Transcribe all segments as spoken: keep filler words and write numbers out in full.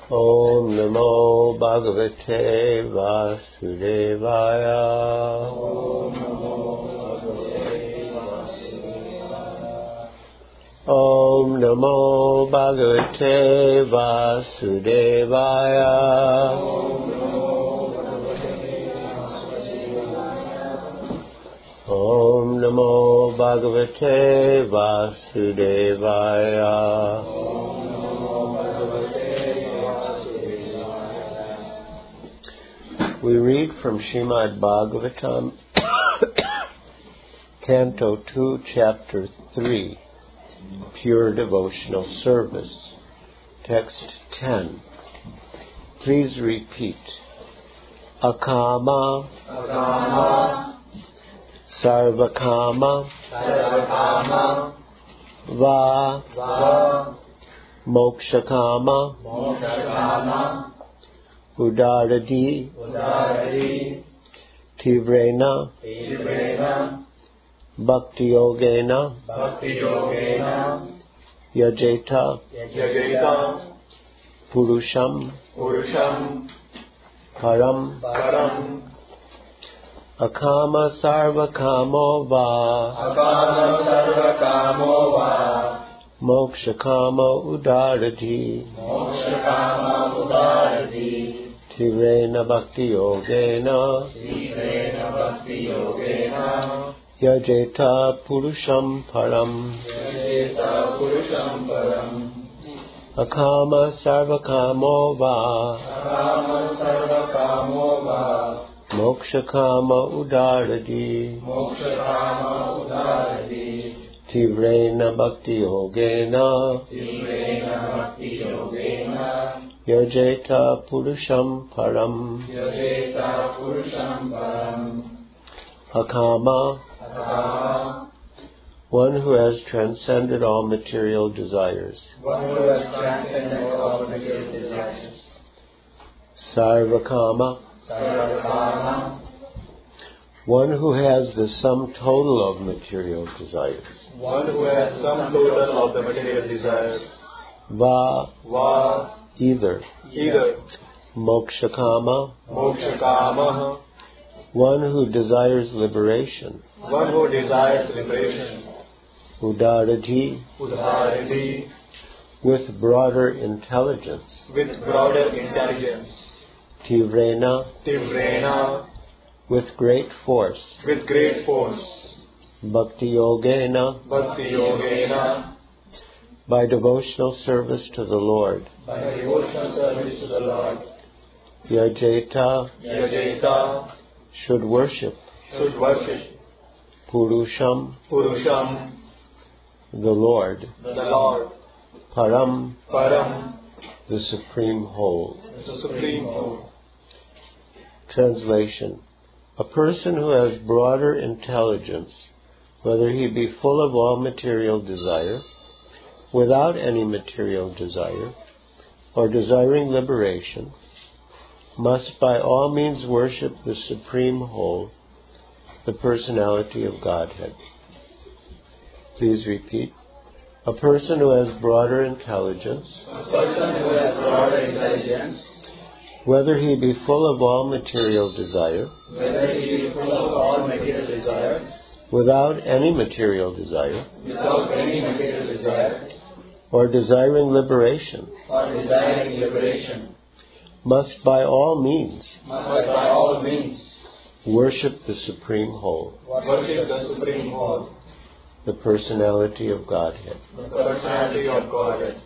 Om Namo Bhagavate Vasudevaya. Om Namo Bhagavate Vasudevaya. Om Namo Bhagavate Vasudevaya. Om Namo Bhagavate Vasudevaya. We read from Srimad Bhagavatam, Canto two, Chapter three, Pure Devotional Service, Text ten. Please repeat. Akama, Akama, Sarvakama, Sarvakama, Va, Va, Mokshakama, Mokshakama, Udaradi, Udaradi, Tivrena, Tivrena, Bhakti Yogena, Bhakti Yogena, Yajeta, Yajeta, Purusham, Purusham, Param, Param, Akama Sarvakamo Va, Akama Sarvakamo Va, Mokshakama Udaradi, Mokshakama Udaradi, Tivrena Bhakti Yogena, Tivrena Bhakti Yogena, Yajeta Purusham Param, Yajeta Purusham Param, Akama Sarvakamo Va, Akama Sarvakamo Va, Mokshakama Udaradi, Mokshakama Udaradi, Tivrena Bhakti Yogena, Tivrena Bhakti Yogena, Yajeta Purusham Param, Yajeta Purusham Param, Akama, Akama, one who has transcended all material desires. one who has transcended all material desires. Sarvakama, Sarvakama, one who has the sum total of material desires. one who has some total of the material desires. Va, Va, either. either. Mokshakama, Mokshakama, one who desires liberation. one who desires liberation. Udarati, Udarati, with broader intelligence. with broader intelligence. Tivrena, Tivrena, with great force. with great force. Bhakti Yogena, Bhakti Yogena, by devotional service to the Lord. by devotional service to the Lord. Yajeta, Yajeta, should worship. should worship Purusham, Purusham, the Lord. the Lord. Param, Param, the supreme whole. the supreme whole. Translation. A person who has broader intelligence, whether he be full of all material desire, without any material desire, or desiring liberation, must by all means worship the supreme whole, the personality of Godhead. Please repeat. A person who has broader intelligence, A person who has broader intelligence, whether he be full of all material desire, whether he is full of all material desires, without any material desire, without any material desire, or desiring liberation, or desiring liberation, must by all means must by all means worship the supreme whole, worship the supreme whole, the personality of Godhead. the personality of Godhead.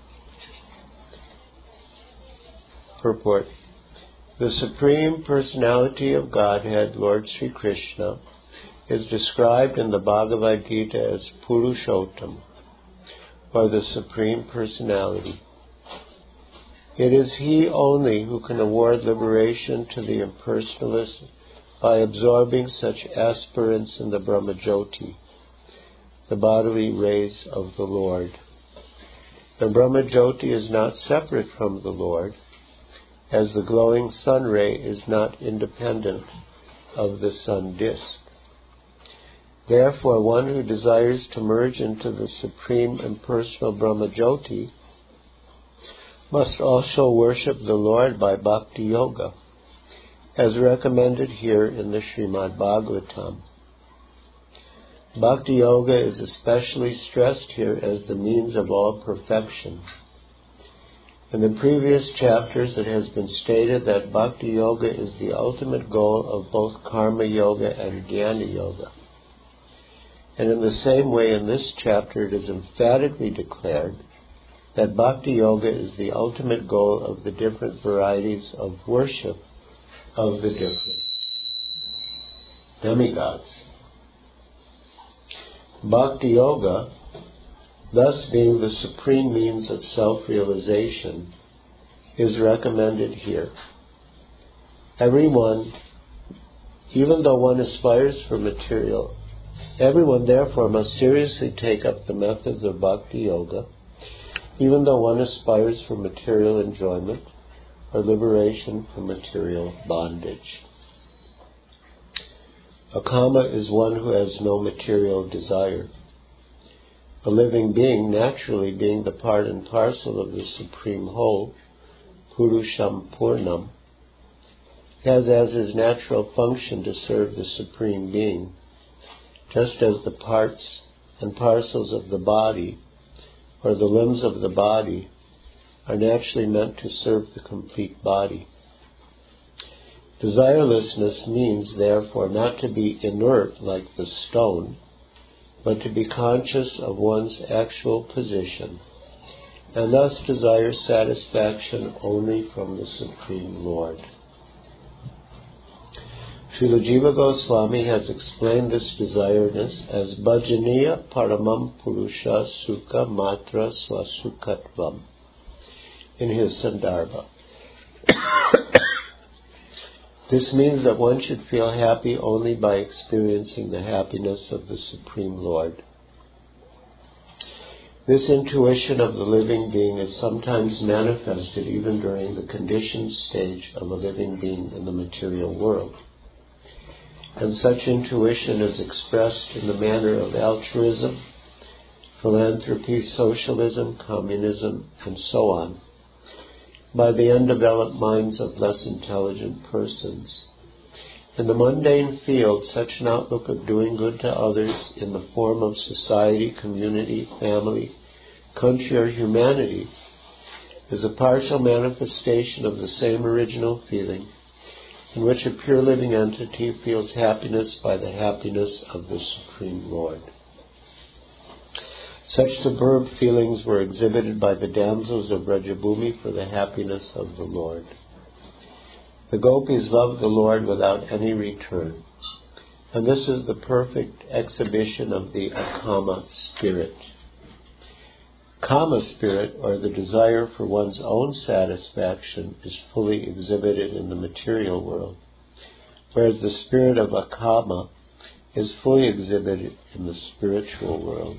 Purport. The Supreme Personality of Godhead, Lord Sri Krishna, is described in the Bhagavad Gita as Purushottam, or the Supreme Personality. It is He only who can award liberation to the impersonalists by absorbing such aspirants in the Brahmajyoti, the bodily rays of the Lord. The Brahmajyoti is not separate from the Lord, as the glowing sun ray is not independent of the sun disk. Therefore, one who desires to merge into the supreme impersonal Brahmajyoti must also worship the Lord by Bhakti Yoga, as recommended here in the Srimad Bhagavatam. Bhakti Yoga is especially stressed here as the means of all perfection. In the previous chapters it has been stated that Bhakti Yoga is the ultimate goal of both Karma Yoga and Jnana Yoga. And in the same way in this chapter it is emphatically declared that Bhakti Yoga is the ultimate goal of the different varieties of worship of the different demigods. Bhakti Yoga, thus being the supreme means of self-realization, is recommended here. Everyone, even though one aspires for material, everyone therefore must seriously take up the methods of Bhakti Yoga, even though one aspires for material enjoyment or liberation from material bondage. Akama is one who has no material desire. A living being, naturally being the part and parcel of the Supreme Whole, Purusham Purnam, has as his natural function to serve the Supreme Being, just as the parts and parcels of the body, or the limbs of the body, are naturally meant to serve the complete body. Desirelessness means, therefore, not to be inert like the stone, but to be conscious of one's actual position, and thus desire satisfaction only from the Supreme Lord. Srila Jiva Goswami has explained this desiredness as Bhajaniya Paramam Purusha Sukha Matra Swasukhatvam in his Sandarbha. This means that one should feel happy only by experiencing the happiness of the Supreme Lord. This intuition of the living being is sometimes manifested even during the conditioned stage of a living being in the material world. And such intuition is expressed in the manner of altruism, philanthropy, socialism, communism, and so on, by the undeveloped minds of less intelligent persons. In the mundane field, such an outlook of doing good to others in the form of society, community, family, country, or humanity is a partial manifestation of the same original feeling in which a pure living entity feels happiness by the happiness of the Supreme Lord. Such superb feelings were exhibited by the damsels of Brajabhumi for the happiness of the Lord. The gopis loved the Lord without any return, and this is the perfect exhibition of the akama spirit. Kama spirit, or the desire for one's own satisfaction, is fully exhibited in the material world, whereas the spirit of akama is fully exhibited in the spiritual world.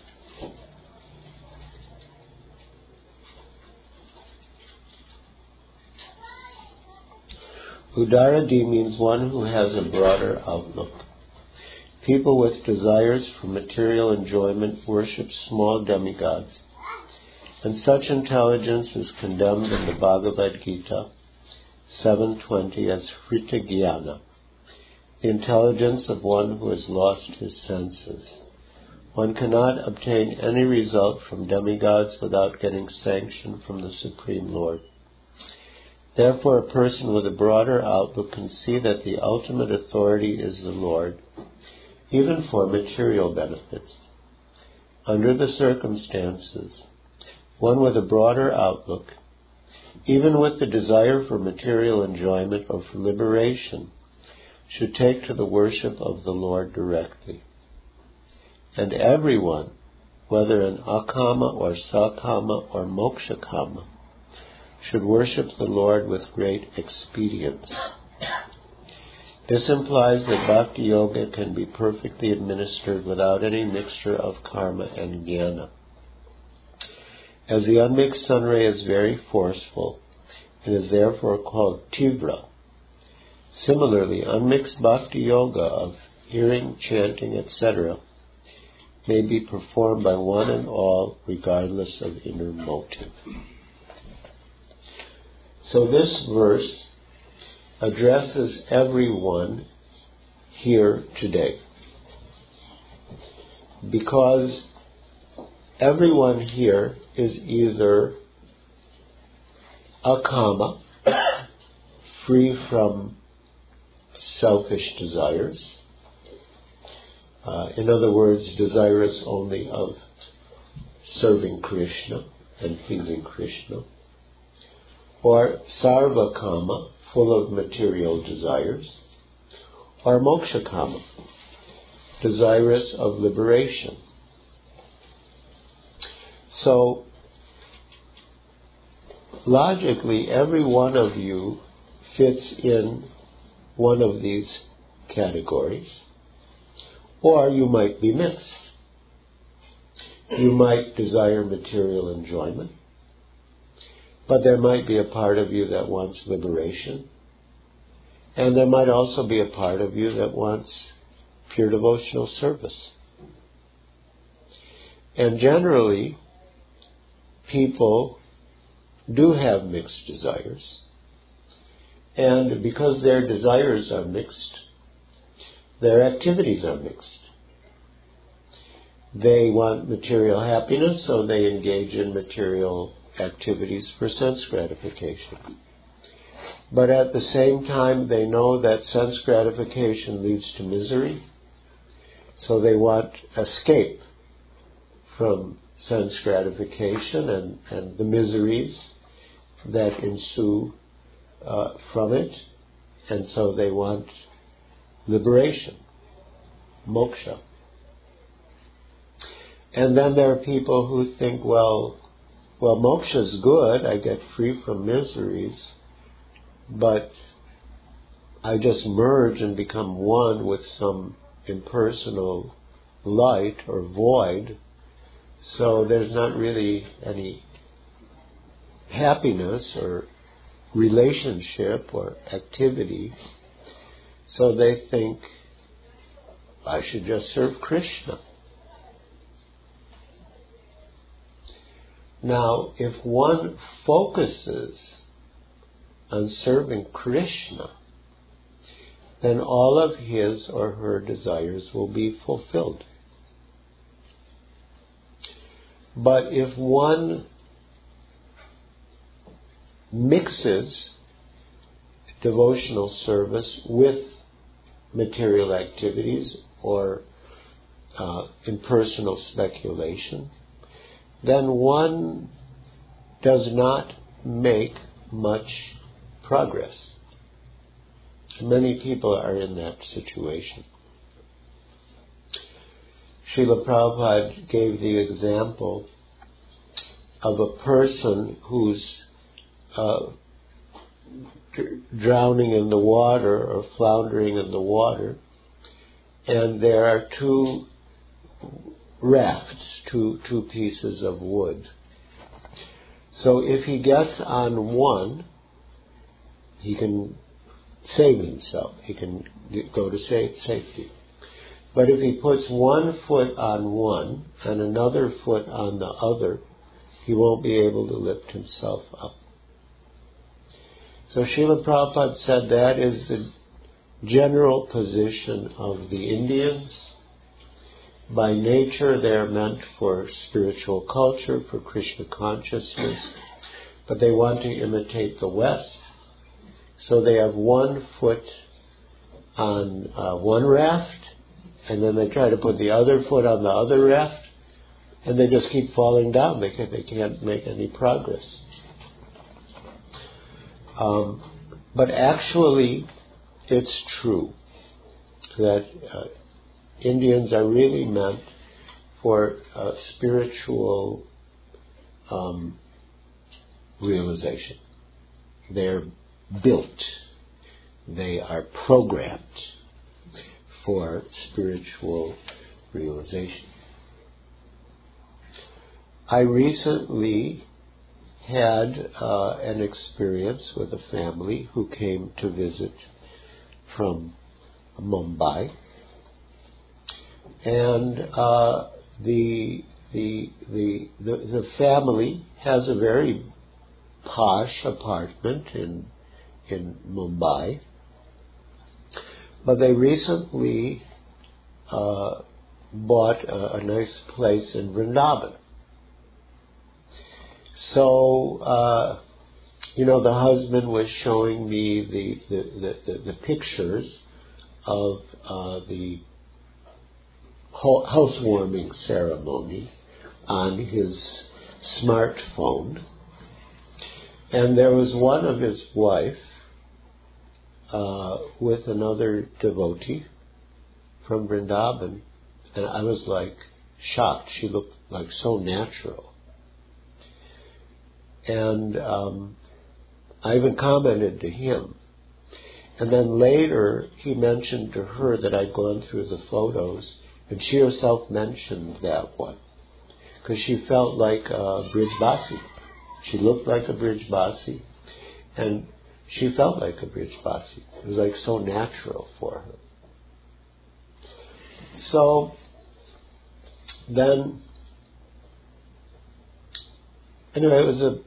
Udaradi means one who has a broader outlook. People with desires for material enjoyment worship small demigods, and such intelligence is condemned in the Bhagavad Gita seven twenty as Hrita Jnana, the intelligence of one who has lost his senses. One cannot obtain any result from demigods without getting sanction from the Supreme Lord. Therefore, a person with a broader outlook can see that the ultimate authority is the Lord, even for material benefits. Under the circumstances, one with a broader outlook, even with the desire for material enjoyment or for liberation, should take to the worship of the Lord directly. And everyone, whether an akama or sakama or mokshakama, should worship the Lord with great expedience. This implies that Bhakti Yoga can be perfectly administered without any mixture of karma and jnana. As the unmixed sun ray is very forceful, it is therefore called tivra. Similarly, unmixed Bhakti Yoga of hearing, chanting, et cetera may be performed by one and all regardless of inner motive. So this verse addresses everyone here today, because everyone here is either a kama, free from selfish desires, uh, in other words, desirous only of serving Krishna and pleasing Krishna, or sarva kama, full of material desires, or moksha kama, desirous of liberation. So, logically, every one of you fits in one of these categories, or you might be mixed. You might desire material enjoyment, but there might be a part of you that wants liberation, and there might also be a part of you that wants pure devotional service. And generally, people do have mixed desires, and because their desires are mixed, their activities are mixed. They want material happiness, so they engage in material activities for sense gratification. But at the same time, they know that sense gratification leads to misery, so they want escape from sense gratification and, and the miseries that ensue uh, from it, and so they want liberation, moksha. And then there are people who think, well, well, moksha is good, I get free from miseries, but I just merge and become one with some impersonal light or void, so there's not really any happiness or relationship or activity. So they think, I should just serve Krishna. Now, if one focuses on serving Krishna, then all of his or her desires will be fulfilled. But if one mixes devotional service with material activities or uh, impersonal speculation, then one does not make much progress. Many people are in that situation. Srila Prabhupada gave the example of a person who's uh, dr- drowning in the water or floundering in the water, and there are two rafts, two, two pieces of wood. So if he gets on one, he can save himself. He can get, go to safe, safety. But if he puts one foot on one and another foot on the other, he won't be able to lift himself up. So Srila Prabhupada said that is the general position of the Indians. By nature, they are meant for spiritual culture, for Krishna consciousness, but they want to imitate the West. So they have one foot on uh, one raft, and then they try to put the other foot on the other raft, and they just keep falling down. They can't, they can't make any progress. Um, but actually, it's true that uh, Indians are really meant for uh, spiritual um, realization. They're built, they are programmed for spiritual realization. I recently had uh, an experience with a family who came to visit from Mumbai, and uh, the, the the the the family has a very posh apartment in in Mumbai, but they recently uh, bought a, a nice place in Vrindavan. So, uh, you know, the husband was showing me the the, the, the, the pictures of uh, the ho- housewarming ceremony on his smartphone. And there was one of his wife uh, with another devotee from Vrindavan, and I was like shocked. She looked like so natural. And um, I even commented to him. And then later he mentioned to her that I'd gone through the photos, and she herself mentioned that one, because she felt like a Brijbasi. She looked like a Brijbasi, and she felt like a Brijbasi. It was like so natural for her. So then, anyway, it was a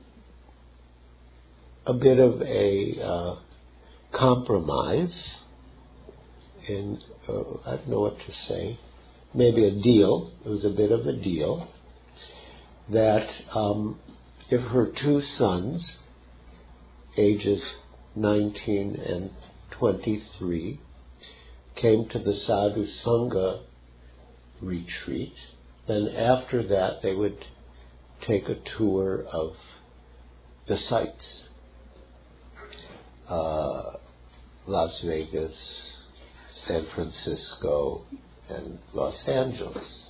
a bit of a uh, compromise, and uh, I don't know what to say. Maybe a deal. It was a bit of a deal that um, if her two sons, ages nineteen and twenty-three, came to the Sadhu Sangha retreat, then after that they would take a tour of the sites. Uh, Las Vegas, San Francisco, and Los Angeles.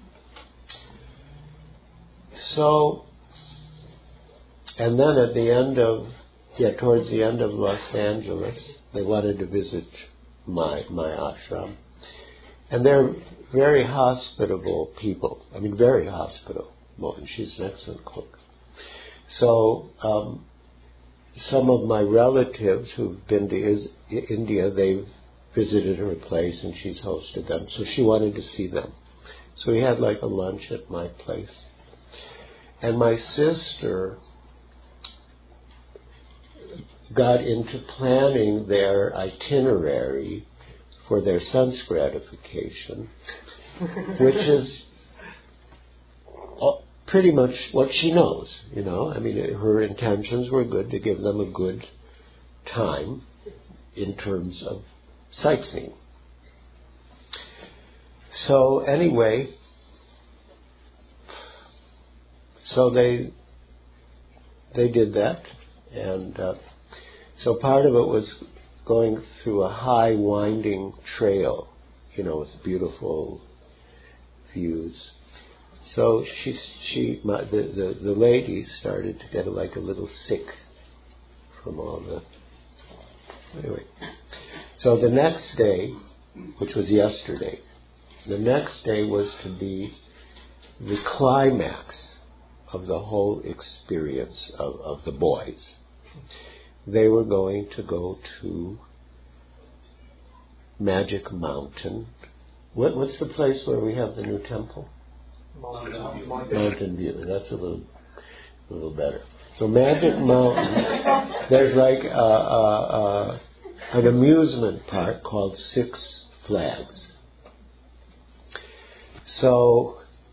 So, and then at the end of, yeah, towards the end of Los Angeles, they wanted to visit my my ashram. And they're very hospitable people. I mean, very hospitable. And she's an excellent cook. So, um, some of my relatives who've been to is, India, they've visited her place and she's hosted them. So she wanted to see them. So we had like a lunch at my place. And my sister got into planning their itinerary for their son's gratification, which is pretty much what she knows, you know. I mean, her intentions were good, to give them a good time in terms of sightseeing. So anyway, so they they did that, and uh, so part of it was going through a high winding trail, you know, with beautiful views. So she, she, my, the, the the lady started to get like a little sick from all the. Anyway, so the next day, which was yesterday, the next day was to be the climax of the whole experience of, of the boys. They were going to go to Magic Mountain. What, what's the place where we have the new temple? Mountain View. Mountain View. That's a little, a little better. So Magic Mountain, there's like a, a, a, an amusement park called Six Flags. So,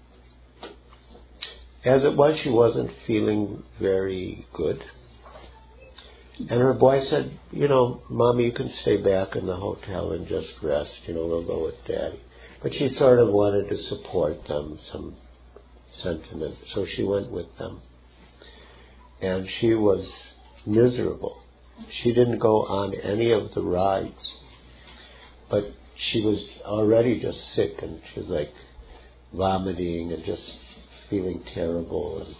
as it was, she wasn't feeling very good. And her boy said, you know, Mommy, you can stay back in the hotel and just rest. You know, we'll go with Daddy. But she sort of wanted to support them, some sentiment. So she went with them. And she was miserable. She didn't go on any of the rides. But she was already just sick, and she was like vomiting and just feeling terrible. And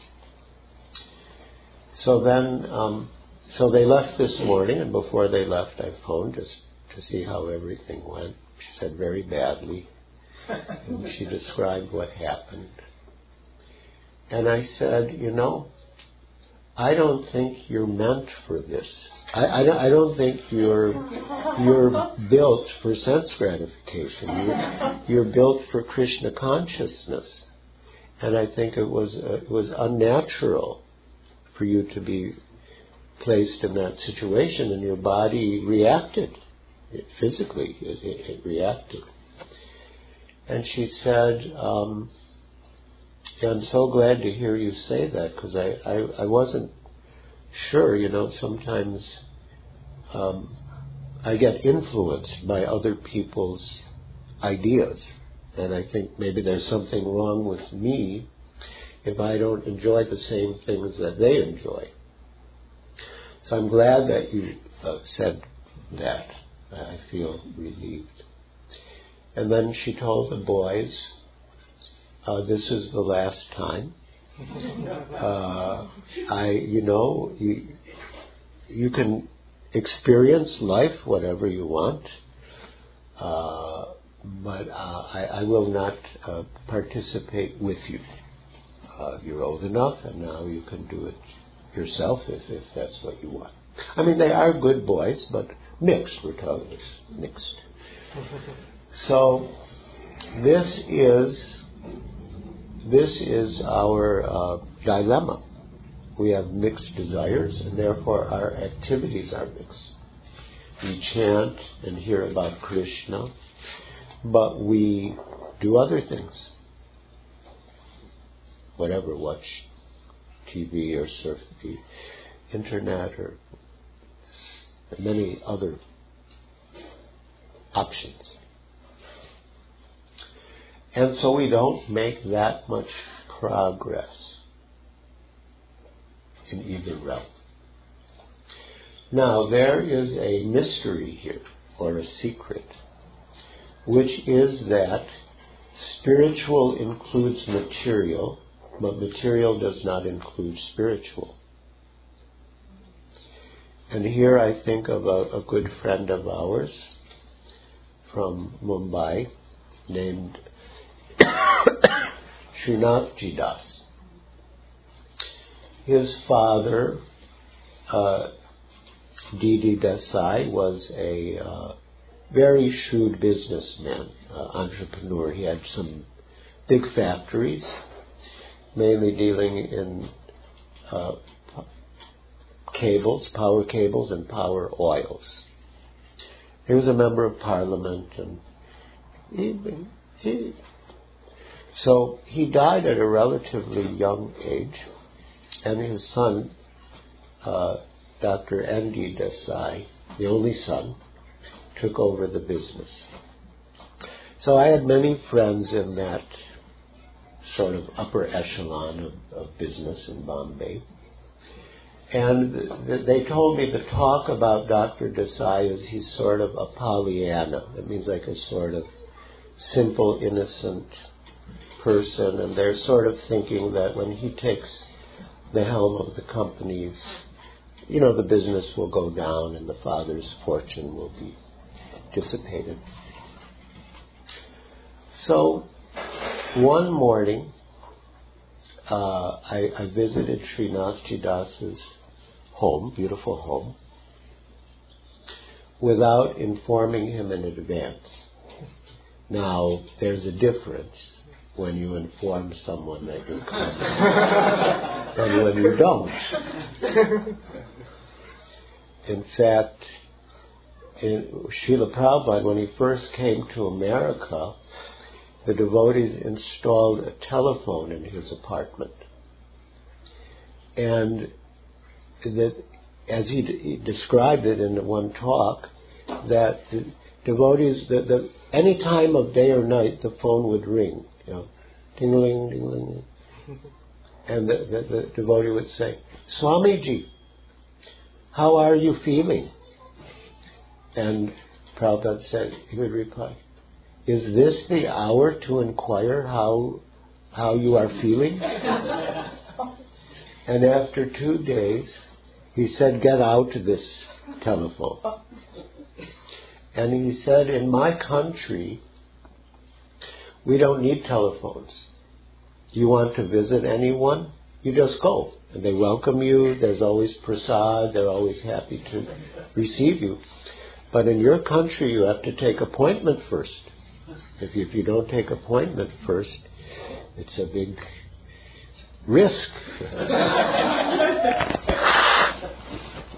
so then, um, so they left this morning, and before they left, I phoned just to see how everything went. She said very badly. And she described what happened. And I said, you know, I don't think you're meant for this. I, I, I don't think you're you're built for sense gratification. You're, you're built for Krishna consciousness. And I think it was uh, it was unnatural for you to be placed in that situation, and your body reacted. It, physically, it, it, it reacted. And she said, um, yeah, I'm so glad to hear you say that, because I, I, I wasn't sure, you know, sometimes um, I get influenced by other people's ideas. And I think maybe there's something wrong with me if I don't enjoy the same things that they enjoy. So I'm glad that you uh, said that. I feel relieved. And then she told the boys, uh, this is the last time. Uh, I, you know, you, you can experience life whatever you want, uh, but uh, I, I will not uh, participate with you. Uh, you're old enough, and now you can do it yourself if, if that's what you want. I mean, they are good boys, but mixed, we're talking this, mixed. So this is this is our uh, dilemma. We have mixed desires, and therefore our activities are mixed. We chant and hear about Krishna, but we do other things. Whatever, watch T V or surf the internet or many other options. And so we don't make that much progress in either realm. Now, there is a mystery here, or a secret, which is that spiritual includes material, but material does not include spiritual. And here I think of a, a good friend of ours from Mumbai named Srinathji Das. His father, uh, Didi Desai, was a uh, very shrewd businessman, uh, entrepreneur. He had some big factories, mainly dealing in uh, cables, power cables and power oils. He was a member of parliament, and he, he, so he died at a relatively young age, and his son, uh, Doctor N D Desai, the only son, took over the business. So I had many friends in that sort of upper echelon of, of business in Bombay. And th- they told me the talk about Doctor Desai is he's sort of a Pollyanna. It means like a sort of simple, innocent person. And they're sort of thinking that when he takes the helm of the companies, you know, the business will go down and the father's fortune will be dissipated. So one morning, uh, I, I visited Srinathji Das's home, beautiful home, without informing him in advance. Now, there's a difference when you inform someone that you're coming and when you don't. In fact, in Srila Prabhupada, when he first came to America, the devotees installed a telephone in his apartment. And that, as he, d- he described it in one talk, that the devotees, the, the, any time of day or night, the phone would ring, you know, ding-a-ling, ding-a-ling. And the, the, the devotee would say, Swamiji, how are you feeling? And Prabhupada said, he would reply, is this the hour to inquire how how you are feeling? And after two days, he said, get out this telephone. And he said, in my country, we don't need telephones. You want to visit anyone? You just go. And they welcome you. There's always prasad. They're always happy to receive you. But in your country, you have to take appointment first. If you, if you don't take appointment first, it's a big risk.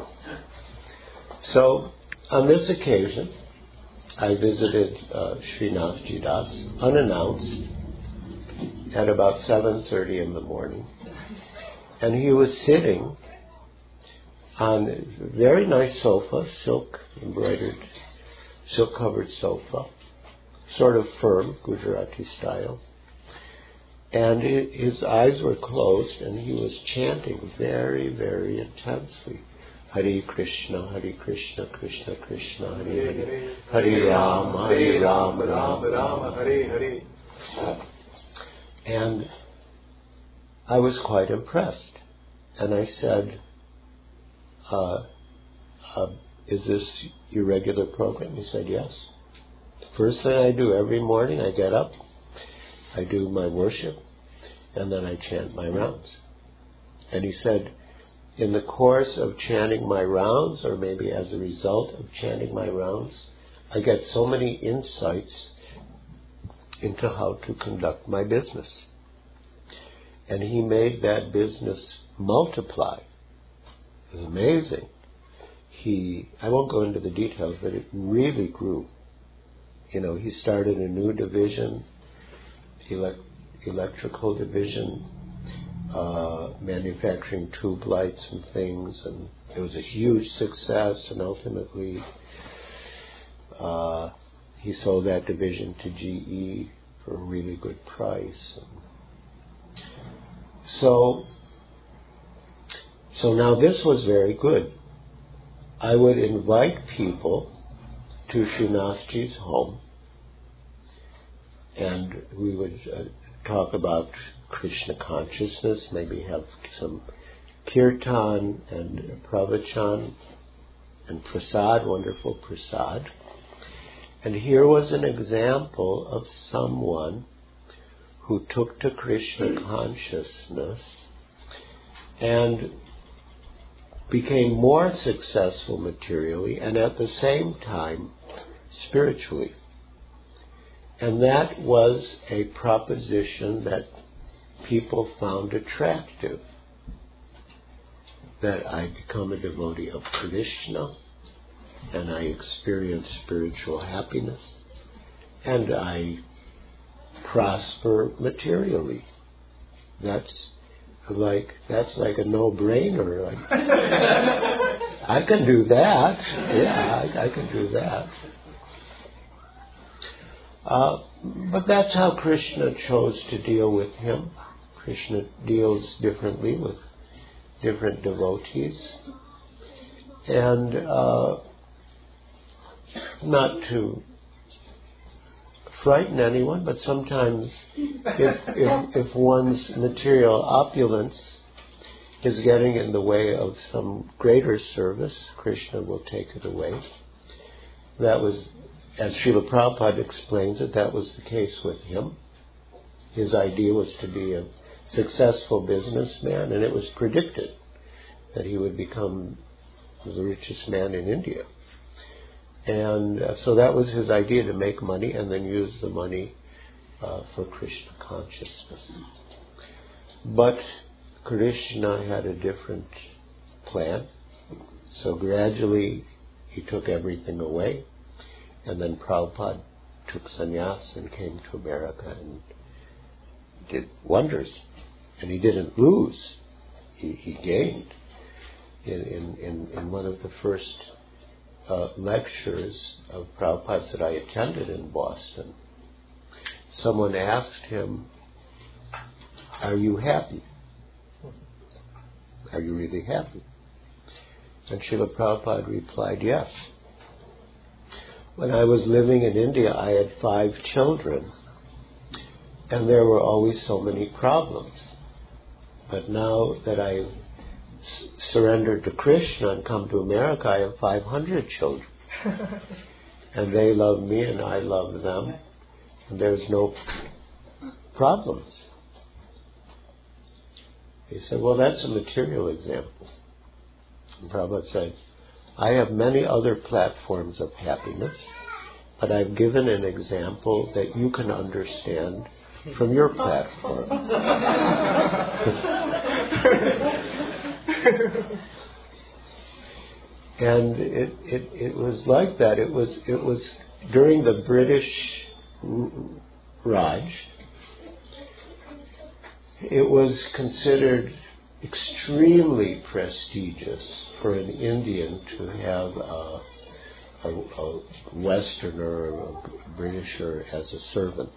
So, on this occasion, I visited uh, Srinathji Das unannounced at about seven thirty in the morning. And he was sitting on a very nice sofa, silk embroidered, silk covered sofa, sort of firm, Gujarati style. And his eyes were closed and he was chanting very, very intensely. Hare Krishna, Hare Krishna, Krishna Krishna, Hare Hare, Hare Rama, Hare Rama, Rama Rama, Hare Hare. And I was quite impressed. And I said, uh, uh, is this your regular program? He said, yes. The first thing I do every morning, I get up, I do my worship, and then I chant my rounds. And he said, in the course of chanting my rounds, or maybe as a result of chanting my rounds, I get so many insights into how to conduct my business. And he made that business multiply. It was amazing. He, I won't go into the details, but it really grew. You know, he started a new division, elect, electrical division, uh, manufacturing tube lights and things, and it was a huge success, and ultimately uh, he sold that division to G E for a really good price. And so, so now this was very good. I would invite people to Srinathji's home, and we would uh, talk about Krishna consciousness, maybe have some kirtan and pravachan and prasad, wonderful prasad. And here was an example of someone who took to Krishna consciousness and became more successful materially and at the same time spiritually. And that was a proposition that people found attractive, that I become a devotee of Krishna and I experience spiritual happiness and I prosper materially. That's like that's like a no-brainer. Like, I can do that. Yeah, I, I can do that. Uh, but that's how Krishna chose to deal with him. Krishna deals differently with different devotees. And uh, not to frighten anyone, but sometimes if, if, if one's material opulence is getting in the way of some greater service, Krishna will take it away. That was, as Srila Prabhupada explains it, that was the case with him. His idea was to be a successful businessman, and it was predicted that he would become the richest man in India. And uh, so that was his idea, to make money and then use the money uh, for Krishna consciousness. But Krishna had a different plan. So gradually he took everything away. And then Prabhupada took sannyas and came to America and did wonders. And he didn't lose. He, he gained. In, in, in, in one of the first uh, lectures of Prabhupada's that I attended in Boston, someone asked him, "Are you happy? Are you really happy?" And Srila Prabhupada replied, "Yes. When I was living in India, I had five children, and there were always so many problems. But now that I've s- surrendered to Krishna and come to America, I have five hundred children. And they love me and I love them, and there's no problems." He said, "Well, that's a material example." And Prabhupada said, "I have many other platforms of happiness, but I've given an example that you can understand from your platform." And it, it, it was like that. It was it was during the British Raj. It was considered extremely prestigious for an Indian to have a, a, a Westerner or a Britisher as a servant.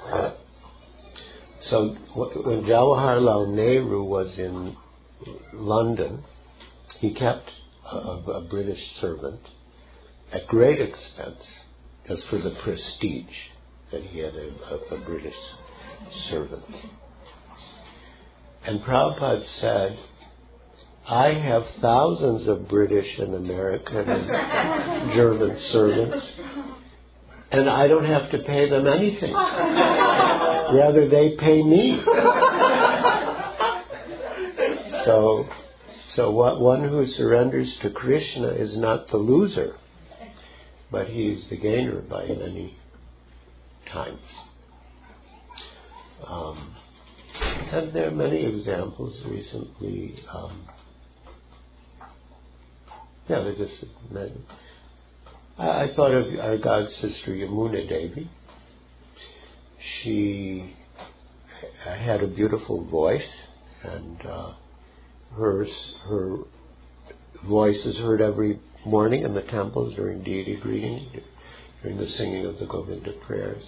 So when Jawaharlal Nehru was in London, he kept a, a British servant at great expense, just for the prestige that he had a, a, a British servant. And Prabhupada said, I have thousands of British and American and German servants, and I don't have to pay them anything. Rather, they pay me. So, so what, one who surrenders to Krishna is not the loser, but he's the gainer by many times. Um, and there are many examples recently. Um, yeah, they just. I, I thought of our God sister Yamuna Devi. She had a beautiful voice, and uh, her her voice is heard every morning in the temples during deity greeting, during the singing of the Govinda prayers.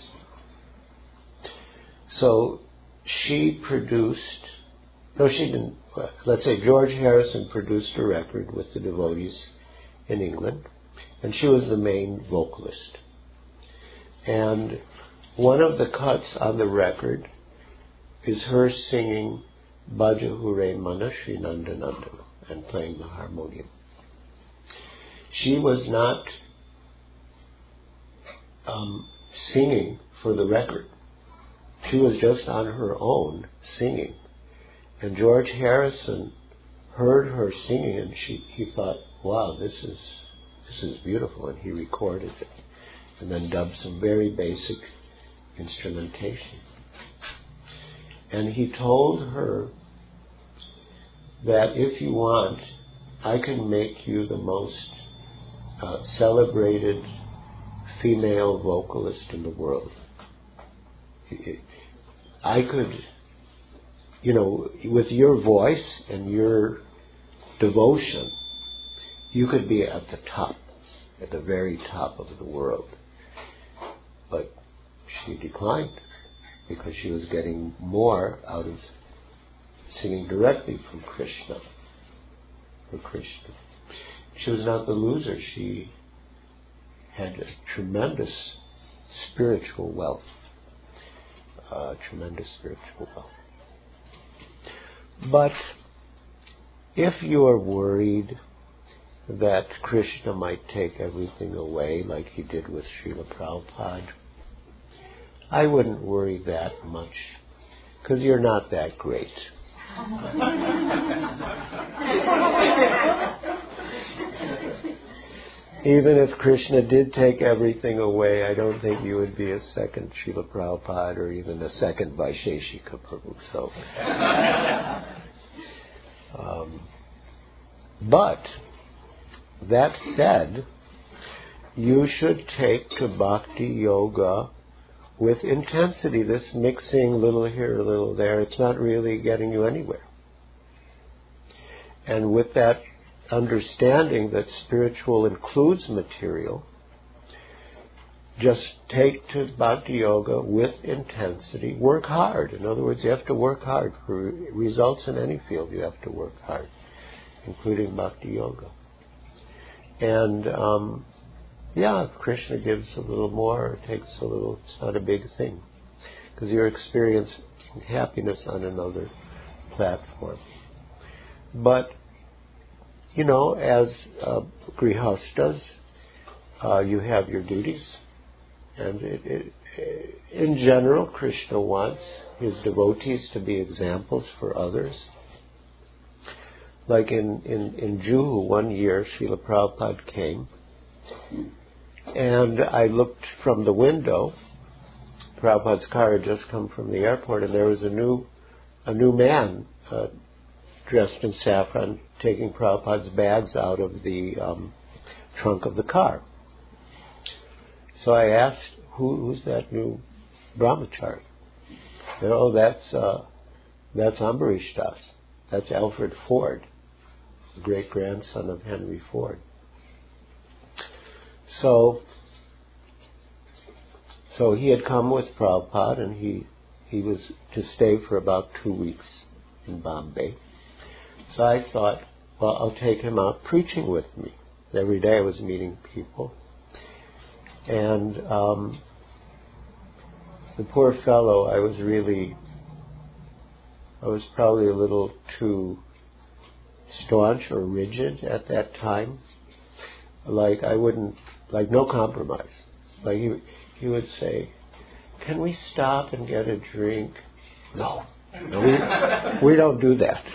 So she produced, no, she didn't, let's say George Harrison produced a record with the devotees in England, and she was the main vocalist. And one of the cuts on the record is her singing Bhaja Hure Mana Shri Nanda Nanda and playing the harmonium. She was not um, singing for the record. She was just on her own singing. And George Harrison heard her singing, and she, he thought, wow, this is this is beautiful, and he recorded it and then dubbed some very basic instrumentation. And he told her that if you want, I can make you the most uh, celebrated female vocalist in the world. I could, you know, with your voice and your devotion, you could be at the top, at the very top of the world. But she declined because she was getting more out of singing directly from Krishna, for Krishna. She was not the loser. She had a tremendous spiritual wealth. Uh, tremendous spiritual wealth. But if you are worried that Krishna might take everything away like he did with Srila Prabhupada, I wouldn't worry that much, because you're not that great. Even if Krishna did take everything away, I don't think you would be a second Srila Prabhupada or even a second Vaisheshika Prabhu. So, um, but that said, you should take to Bhakti Yoga with intensity. This mixing little here, a little there, it's not really getting you anywhere. And with that understanding that spiritual includes material, just take to Bhakti Yoga with intensity. Work hard. In other words, you have to work hard. For results in any field, you have to work hard, including Bhakti Yoga. And, um, yeah, if Krishna gives a little more, or takes a little, it's not a big thing, because you're experiencing happiness on another platform. But, you know, as uh, grihastas, uh, you have your duties. And it, it, in general, Krishna wants his devotees to be examples for others. Like in, in, in Juhu, one year, Srila Prabhupada came, and I looked from the window. Prabhupada's car had just come from the airport, and there was a new a new man uh, dressed in saffron taking Prabhupada's bags out of the um, trunk of the car. So I asked, Who, who's that new brahmachari? They said, oh, that's, uh, that's Ambarish Das. That's Alfred Ford, the great-grandson of Henry Ford. So, so he had come with Prabhupada, and he, he was to stay for about two weeks in Bombay. So I thought, well, I'll take him out preaching with me. Every day I was meeting people. And um, the poor fellow, I was really, I was probably a little too staunch or rigid at that time. Like I wouldn't, like no compromise. Like he, he would say, can we stop and get a drink? No. No, we, we don't do that.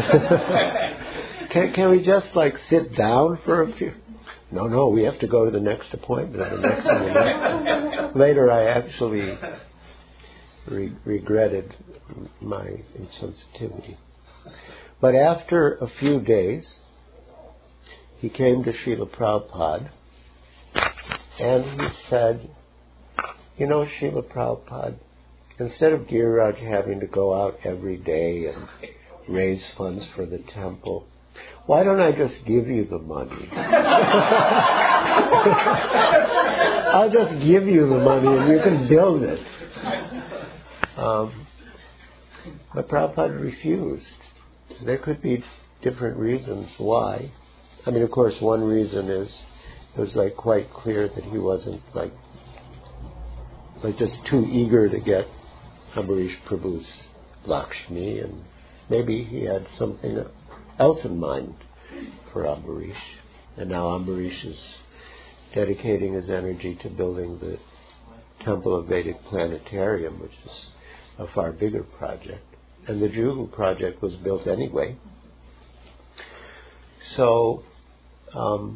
can, can we just like sit down for a few? No, no, we have to go to the next appointment. The next and the next. Later I actually re- regretted my insensitivity. But after a few days, he came to Srila Prabhupada and he said, you know, Srila Prabhupada, instead of Giriraj having to go out every day and raise funds for the temple, why don't I just give you the money? I'll just give you the money and you can build it. Um, but Prabhupada refused. There could be different reasons why. I mean, of course, one reason is it was like quite clear that he wasn't like like just too eager to get Ambarish Prabhu's Lakshmi, and maybe he had something else in mind for Ambarish. And now Ambarish is dedicating his energy to building the Temple of Vedic Planetarium, which is a far bigger project. And the Juhu project was built anyway. So, um,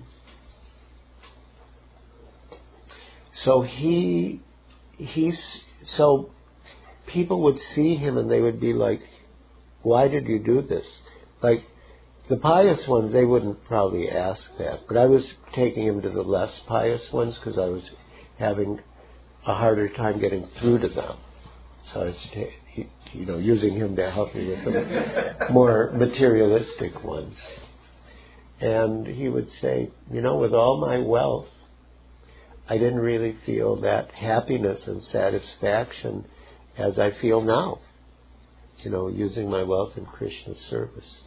so he, he's, so people would see him and they would be like, why did you do this? Like, the pious ones, they wouldn't probably ask that. But I was taking him to the less pious ones because I was having a harder time getting through to them. So I was, ta- you know, using him to help me with the more materialistic ones. And he would say, you know, with all my wealth, I didn't really feel that happiness and satisfaction as I feel now, you know, using my wealth in Krishna's service.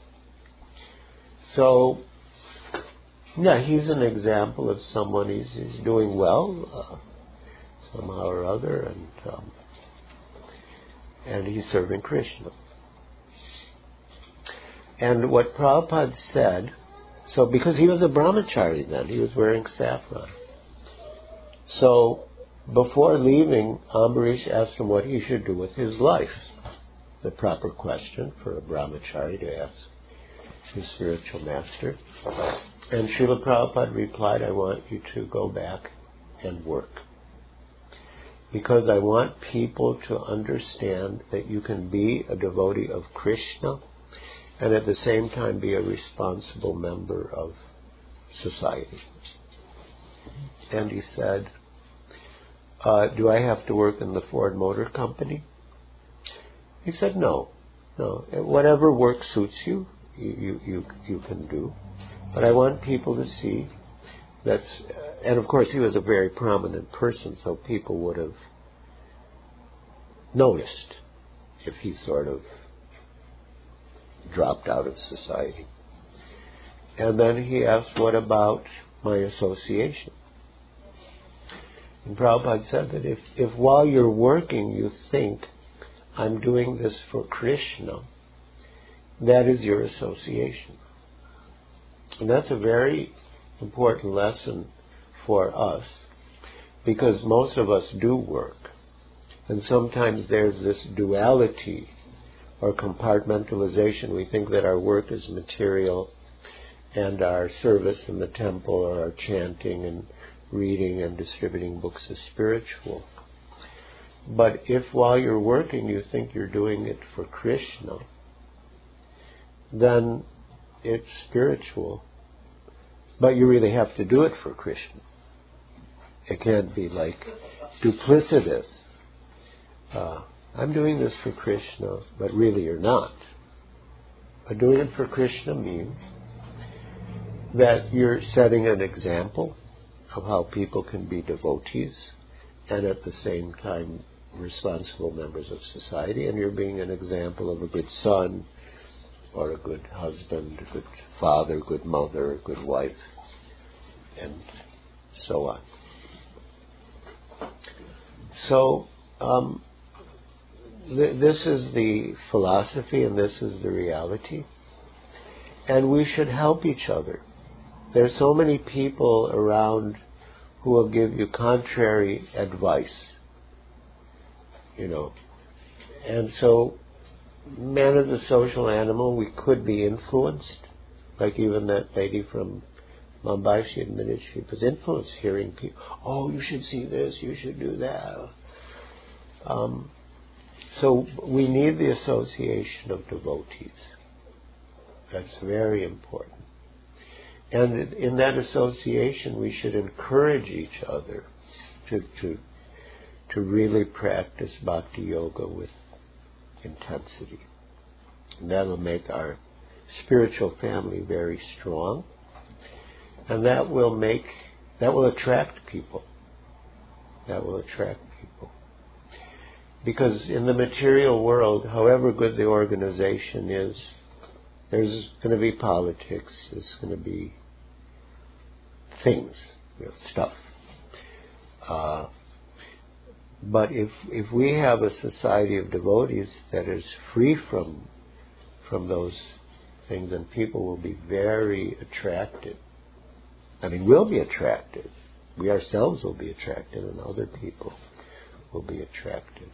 So, yeah, he's an example of someone, he's, he's doing well, uh, somehow or other, and um, and he's serving Krishna. And what Prabhupada said, so because he was a brahmachari then, he was wearing saffron. So before leaving, Ambarish asked him what he should do with his life. The proper question for a brahmachari to ask his spiritual master. And Srila Prabhupada replied, I want you to go back and work. Because I want people to understand that you can be a devotee of Krishna and at the same time be a responsible member of society. And he said, uh, do I have to work in the Ford Motor Company? He said, no. No. Whatever work suits you, you, you, you can do. But I want people to see that's, and of course he was a very prominent person, so people would have noticed if he sort of dropped out of society. And then he asked, what about my association? And Prabhupada said that if, if while you're working you think, I'm doing this for Krishna, that is your association. And that's a very important lesson for us, because most of us do work. And sometimes there's this duality or compartmentalization. We think that our work is material and our service in the temple or our chanting and reading and distributing books is spiritual. But if while you're working you think you're doing it for Krishna, then it's spiritual. But you really have to do it for Krishna. It can't be like duplicitous. Uh, I'm doing this for Krishna, but really you're not. But doing it for Krishna means that you're setting an example of how people can be devotees and at the same time responsible members of society, and you're being an example of a good son or a good husband, a good father, good mother, a good wife, and so on. So um, th- this is the philosophy and this is the reality, and we should help each other. There's so many people around who will give you contrary advice, you know. And so, man is a social animal. We could be influenced. Like even that lady from Mumbai, she admitted she was influenced, hearing people, oh, you should see this, you should do that. Um, so we need the association of devotees. That's very important. And in that association, we should encourage each other to to to really practice bhakti yoga with intensity. And that will make our spiritual family very strong. And that will make, that will attract people. That will attract people. Because in the material world, however good the organization is, there's going to be politics, there's going to be things, you know, stuff. Uh, but if if we have a society of devotees that is free from from those things, then people will be very attracted. I mean, we'll be attracted. We ourselves will be attracted, and other people will be attracted.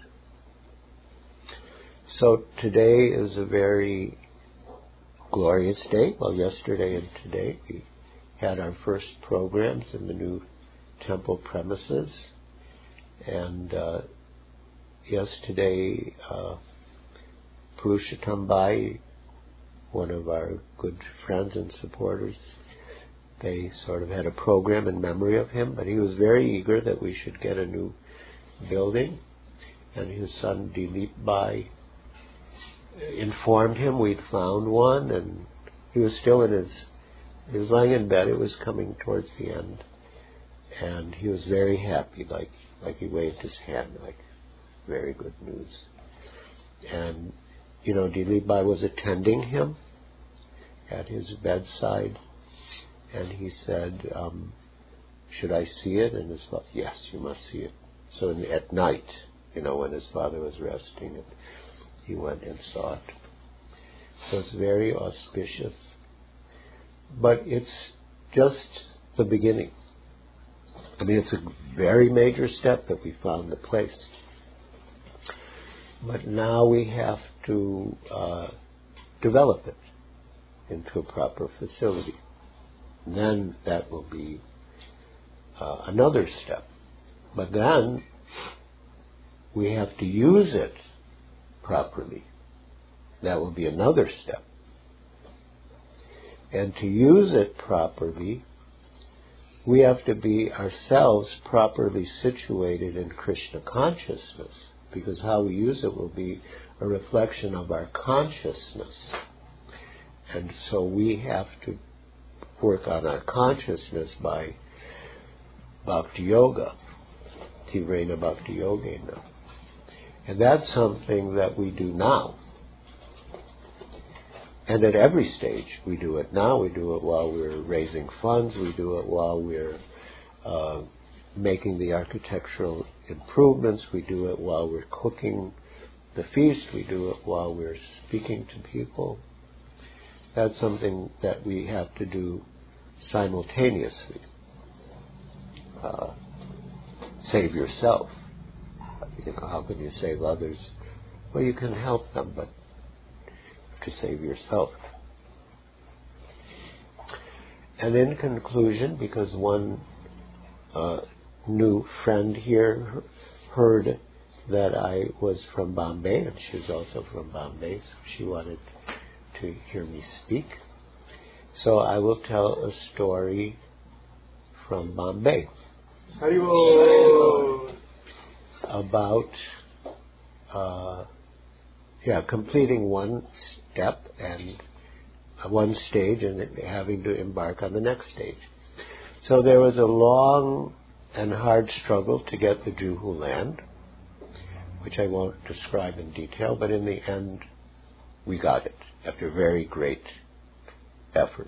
So today is a very glorious day. Well, yesterday and today we had our first programs in the new temple premises. And uh, yesterday, uh, Purushottam Bhai, one of our good friends and supporters, they sort of had a program in memory of him, but he was very eager that we should get a new building. And his son Dilip Bhai informed him we'd found one, and he was still in his, he was lying in bed, it was coming towards the end, and he was very happy, like like he waved his hand, like very good news. And, you know, Dilip Bhai was attending him at his bedside, and he said, um, should I see it? And his father, yes, you must see it. So in, at night, you know, when his father was resting, and he went and saw it. So it's very auspicious. But it's just the beginning. I mean, it's a very major step that we found the place. But now we have to uh, develop it into a proper facility. And then that will be uh, another step. But then we have to use it properly. That will be another step. And to use it properly, we have to be ourselves properly situated in Krishna consciousness, because how we use it will be a reflection of our consciousness. And so we have to work on our consciousness by Bhakti Yoga, Tivrena Bhakti Yogena. And that's something that we do now. And at every stage, we do it now. We do it while we're raising funds. We do it while we're uh, making the architectural improvements. We do it while we're cooking the feast. We do it while we're speaking to people. That's something that we have to do simultaneously. Uh, save yourself. You know, how can you save others? Well, you can help them, but to save yourself. And in conclusion, because one uh, new friend here heard that I was from Bombay, and she's also from Bombay, so she wanted to hear me speak. So I will tell a story from Bombay Haribol. about uh, yeah completing one step and uh, one stage and having to embark on the next stage. So there was a long and hard struggle to get the Juhu land, which I won't describe in detail, but in the end we got it after very great effort.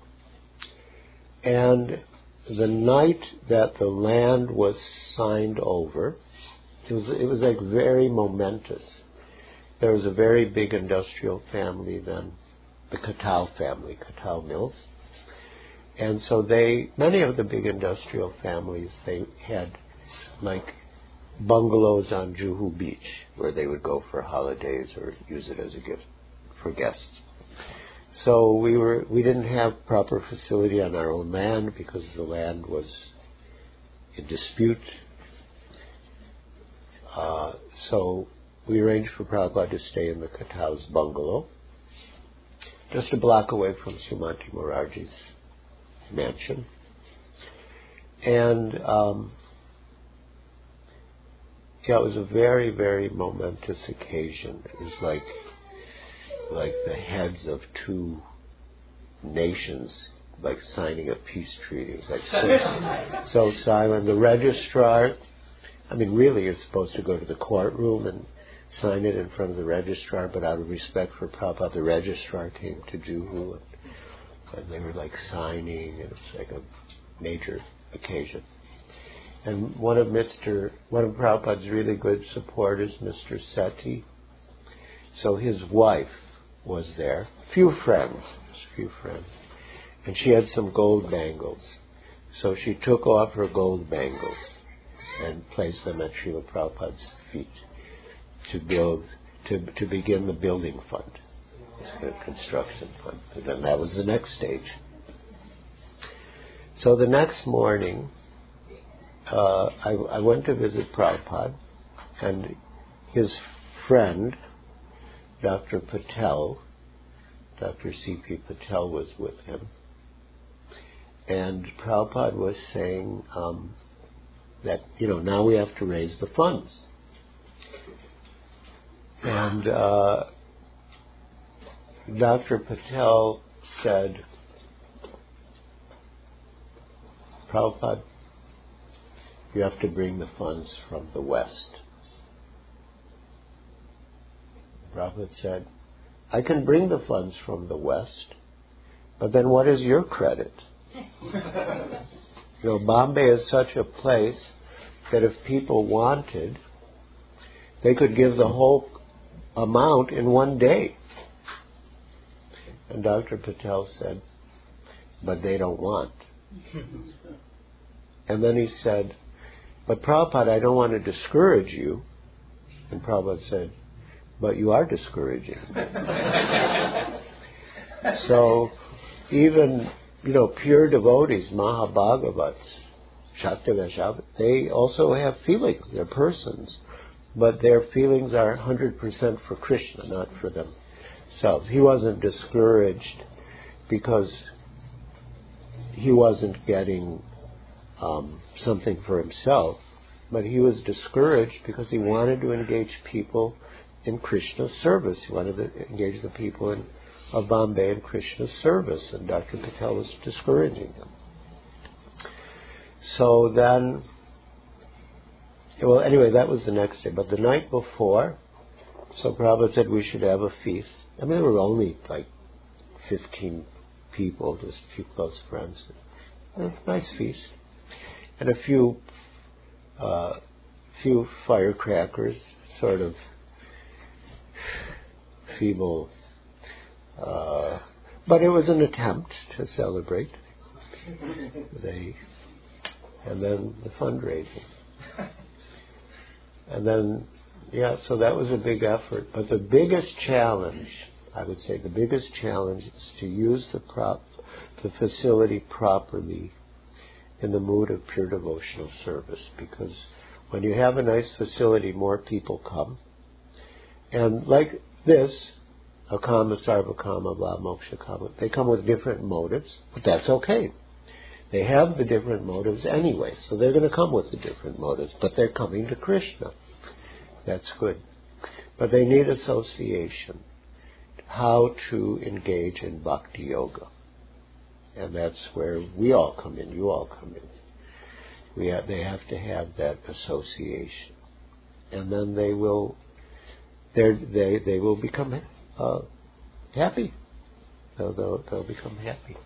And the night that the land was signed over, it was it was like very momentous. There was a very big industrial family then, the Katau family, Katau Mills. And so they, many of the big industrial families, they had like bungalows on Juhu Beach where they would go for holidays or use it as a gift for guests. So we were we didn't have proper facility on our own land because the land was in dispute. Uh, so we arranged for Prabhupada to stay in the Katau's bungalow, just a block away from Sumanti Morarji's mansion. And um, yeah, it was a very, very momentous occasion. It was like like the heads of two nations like signing a peace treaty. It was like so, so silent. The registrar, I mean really you're supposed to go to the courtroom and sign it in front of the registrar, but out of respect for Prabhupada, the registrar came to Juhu and, and they were like signing, and it was like a major occasion. And one of Mister one of Prabhupada's really good supporters, Mister Seti, so his wife was there, few friends, few friends, and she had some gold bangles. So she took off her gold bangles and placed them at Srila Prabhupada's feet to build, to to begin the building fund, the construction fund. And then that was the next stage. So the next morning, uh, I, I went to visit Prabhupada, and his friend, Doctor Patel, Doctor C P Patel was with him. And Prabhupada was saying um, that, you know, now we have to raise the funds. And uh, Doctor Patel said, Prabhupada, you have to bring the funds from the West. Prabhupada said, I can bring the funds from the West, but then what is your credit? You know, Bombay is such a place that if people wanted, they could give the whole amount in one day. And Doctor Patel said, but they don't want. And then he said, but Prabhupada, I don't want to discourage you. And Prabhupada said, but you are discouraging. So even, you know, pure devotees, Mahabhagavats, Shaktivesha, they also have feelings. They're persons. But their feelings are one hundred percent for Krishna, not for themselves. He wasn't discouraged because he wasn't getting um, something for himself, but he was discouraged because he wanted to engage people in Krishna's service. He wanted to engage the people in, of Bombay in Krishna's service, and Doctor Patel was discouraging him. So then, well, anyway, that was the next day. But the night before, so Prabhupada said we should have a feast. I mean, there were only like fifteen people, just a few close friends. A nice feast. And a few, uh, few firecrackers, sort of feeble, uh, but it was an attempt to celebrate. They, and then the fundraising. And then, yeah, so that was a big effort. But the biggest challenge, I would say, the biggest challenge is to use the prop, the facility properly in the mood of pure devotional service. Because when you have a nice facility, more people come. And like this, akama, sarvakama, blah, moksha kama. They come with different motives, but that's okay. They have the different motives anyway, so they're going to come with the different motives, but they're coming to Krishna. That's good. But they need association, how to engage in bhakti yoga. And that's where we all come in, you all come in. We have, they have to have that association. And then they will, they they will become uh, happy. They'll, they'll, they'll become happy.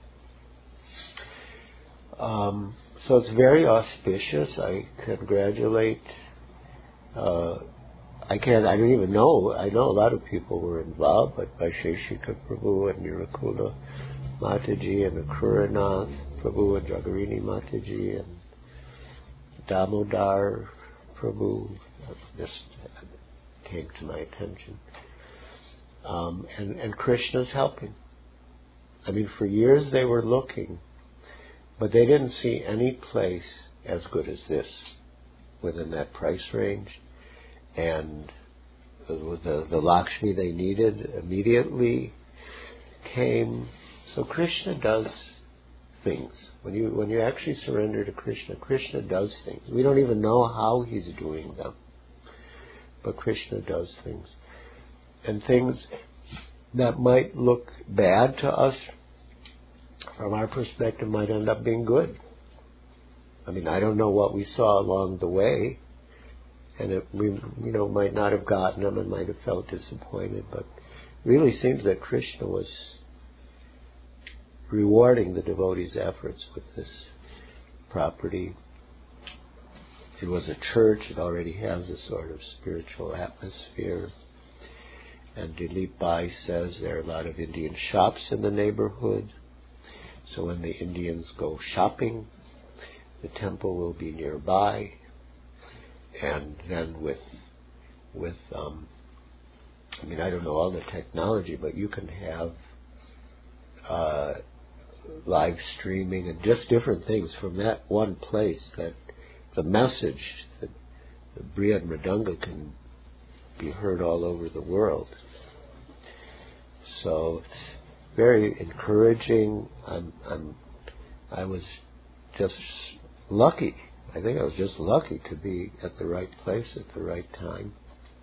Um, so it's very auspicious. I congratulate. Uh, I can't. I don't even know. I know a lot of people were involved, but Vaisheshika Prabhu and Nirakula Mataji and Akruranath Prabhu and Jagarini Mataji and Damodar Prabhu. This came to my attention. Um, and, and Krishna's helping. I mean, for years they were looking, but they didn't see any place as good as this within that price range. And the, the, the Lakshmi they needed immediately came. So Krishna does things. When you when you actually surrender to Krishna, Krishna does things. We don't even know how he's doing them. But Krishna does things. And things that might look bad to us, from our perspective, might end up being good. I mean, I don't know what we saw along the way, and it, we, you know, might not have gotten them and might have felt disappointed, but it really seems that Krishna was rewarding the devotees' efforts with this property. It was a church. It already has a sort of spiritual atmosphere. And Dilip Bhai says there are a lot of Indian shops in the neighborhood. So when the Indians go shopping, the temple will be nearby. And then with, with um, I mean, I don't know all the technology, but you can have uh, live streaming and just different things from that one place, that the message, that the Brihad Mridanga can be heard all over the world. So it's very encouraging. I'm, I'm, I was just lucky. I think I was just lucky to be at the right place at the right time.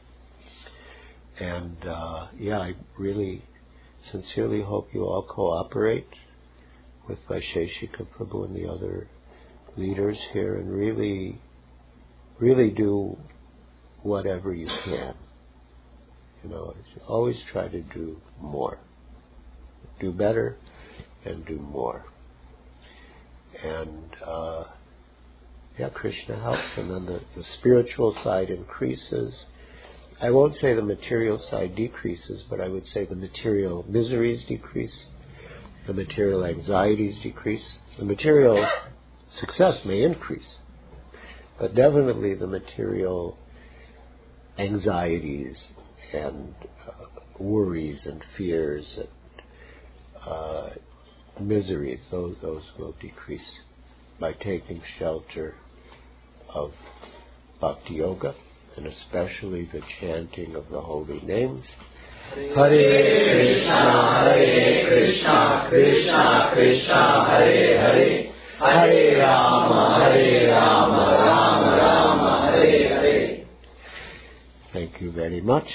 And uh, yeah, I really sincerely hope you all cooperate with Vaisheshika Prabhu and the other leaders here, and really, really do whatever you can. You know, always try to do more. Do better and do more. And, uh, yeah, Krishna helps, and then the, the spiritual side increases. I won't say the material side decreases, but I would say the material miseries decrease, the material anxieties decrease, the material success may increase, but definitely the material anxieties and uh, worries and fears and uh, miseries, those those will decrease by taking shelter of Bhakti Yoga, and especially the chanting of the holy names. Hare Krishna, Hare Krishna, Krishna Krishna, Hare Hare, Hare Rama, Hare Rama, Rama Rama, Hare Hare. Thank you very much.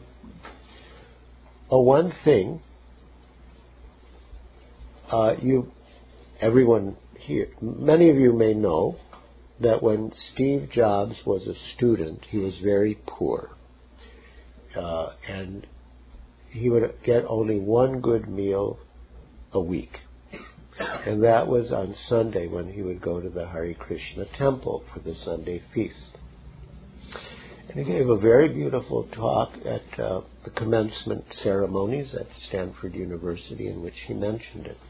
Oh, one thing, uh, you, everyone here, many of you may know that when Steve Jobs was a student, he was very poor. Uh, and he would get only one good meal a week. And that was on Sunday when he would go to the Hare Krishna temple for the Sunday feast. And he gave a very beautiful talk at uh, the commencement ceremonies at Stanford University, in which he mentioned it.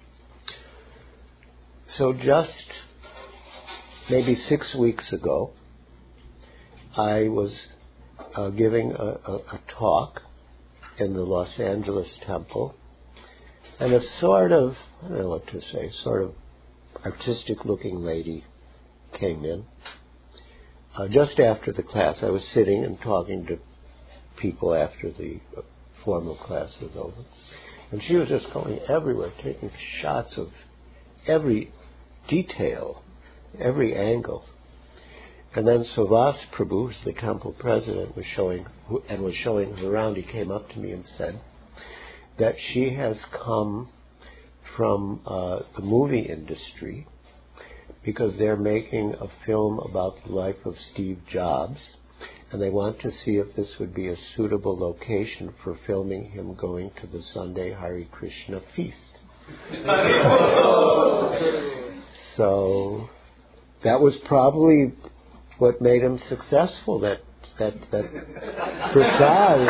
So just maybe six weeks ago, I was uh, giving a, a, a talk in the Los Angeles temple, and a sort of, I don't know what to say, sort of artistic-looking lady came in. Uh, just after the class, I was sitting and talking to people after the formal class was over. And she was just going everywhere, taking shots of every detail, every angle. And then Suvas Prabhu, the temple president, was showing and was showing her around. He came up to me and said that she has come from uh, the movie industry because they're making a film about the life of Steve Jobs, and they want to see if this would be a suitable location for filming him going to the Sunday Hare Krishna feast. So that was probably what made him successful, that that that prasad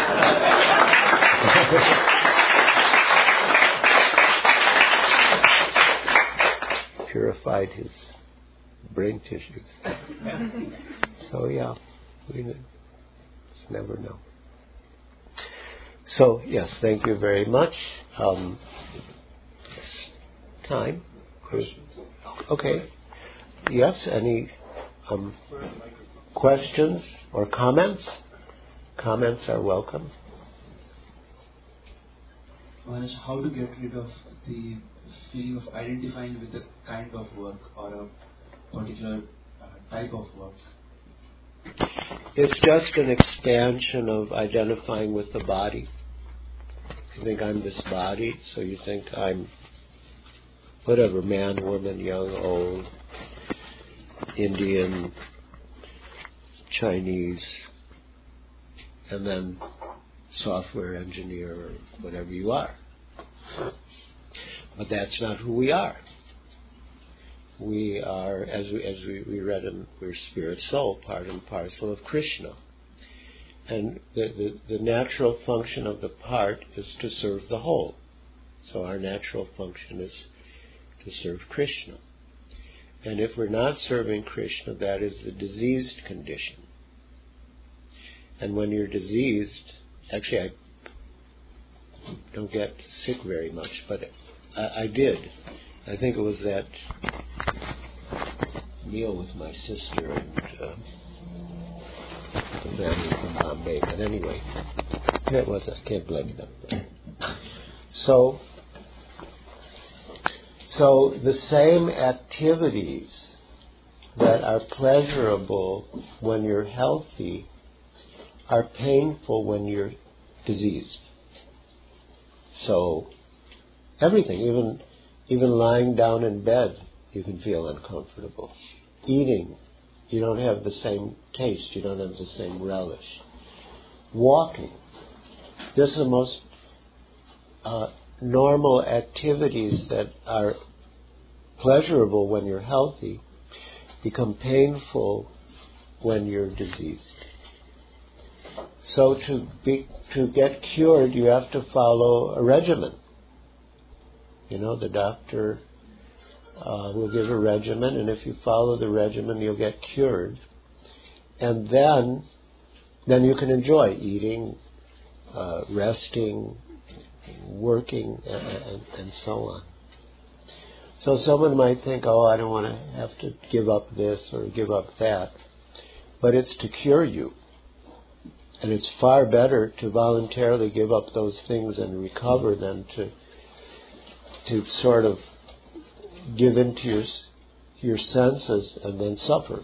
purified his brain tissues. So yeah, we just never know. So yes, thank you very much. Um, time. Okay. Yes, any um, questions or comments? Comments are welcome. One is how to get rid of the feeling of identifying with the kind of work or a particular uh, type of work. It's just an expansion of identifying with the body. You think I'm this body, so you think I'm whatever, man, woman, young, old, Indian, Chinese, and then software engineer or whatever you are. But that's not who we are. We are, as we, as we, we read in, we're spirit soul, part and parcel of Krishna. And the, the, the natural function of the part is to serve the whole. So our natural function is to serve Krishna. And if we're not serving Krishna, that is the diseased condition. And when you're diseased, actually I don't get sick very much, but I, I did. I think it was that meal with my sister and uh, the family from Bombay. But anyway, it was, I can't blame them. So, so the same activities that are pleasurable when you're healthy are painful when you're diseased. So everything, even even lying down in bed, you can feel uncomfortable. Eating, you don't have the same taste, you don't have the same relish. Walking, this is the most uh, normal activities that are pleasurable when you're healthy become painful when you're diseased. So to be to get cured, you have to follow a regimen. You know, the doctor uh, will give a regimen, and if you follow the regimen, you'll get cured. And then, then you can enjoy eating, uh, resting, working, and, and, and so on. So someone might think, oh, I don't want to have to give up this or give up that. But it's to cure you. And it's far better to voluntarily give up those things and recover than to to sort of give into your, your senses and then suffer.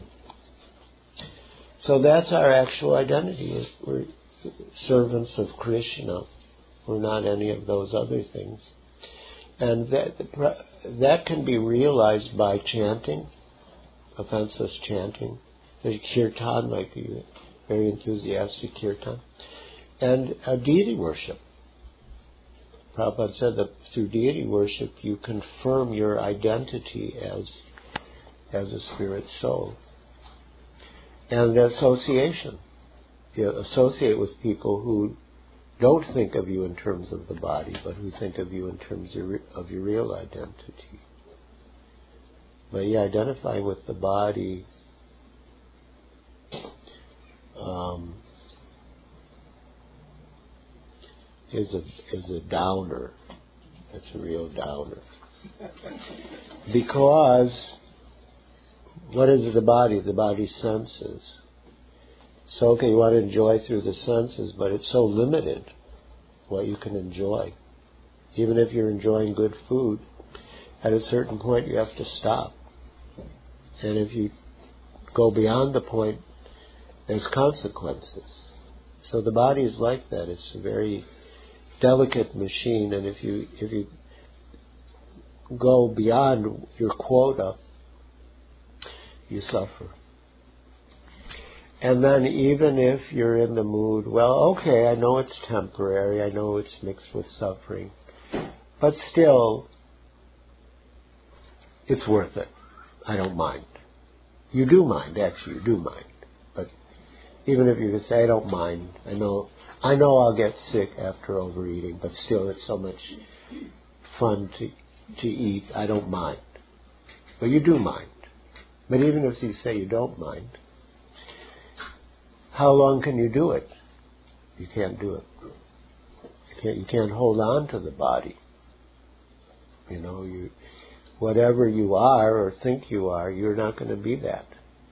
So that's our actual identity. We're servants of Krishna. We're not any of those other things. And that that can be realized by chanting, offenseless chanting. The kirtan might be very enthusiastic kirtan. And uh, deity worship. Prabhupada said that through deity worship you confirm your identity as as a spirit soul. And association. You associate with people who don't think of you in terms of the body, but who think of you in terms of your, of your real identity. But yeah, identifying with the body um, is a is a downer. It's a real downer. Because what is the body? The body's senses. So okay, you want to enjoy through the senses, but it's so limited. what you can enjoy. Even if you're enjoying good food, at a certain point you have to stop. And if you go beyond the point, there's consequences. So the body is like that. It's a very delicate machine, and if you if you go beyond your quota, you suffer. And then even if you're in the mood, well, okay, I know it's temporary, I know it's mixed with suffering, but still, it's worth it. I don't mind. You do mind, actually, you do mind. But even if you can say, I don't mind, I know I know I'll get sick after overeating, but still it's so much fun to to eat, I don't mind. But you do mind. But even if you say you don't mind, how long can you do it? You can't do it. You can't, you can't hold on to the body. You know, you whatever you are or think you are, you're not going to be that.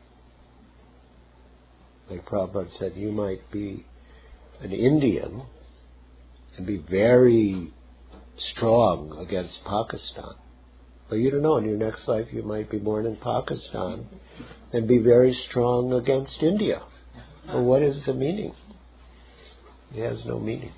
Like Prabhupada said, you might be an Indian and be very strong against Pakistan. But you don't know, in your next life you might be born in Pakistan and be very strong against India. Well, what is the meaning? It has no meaning.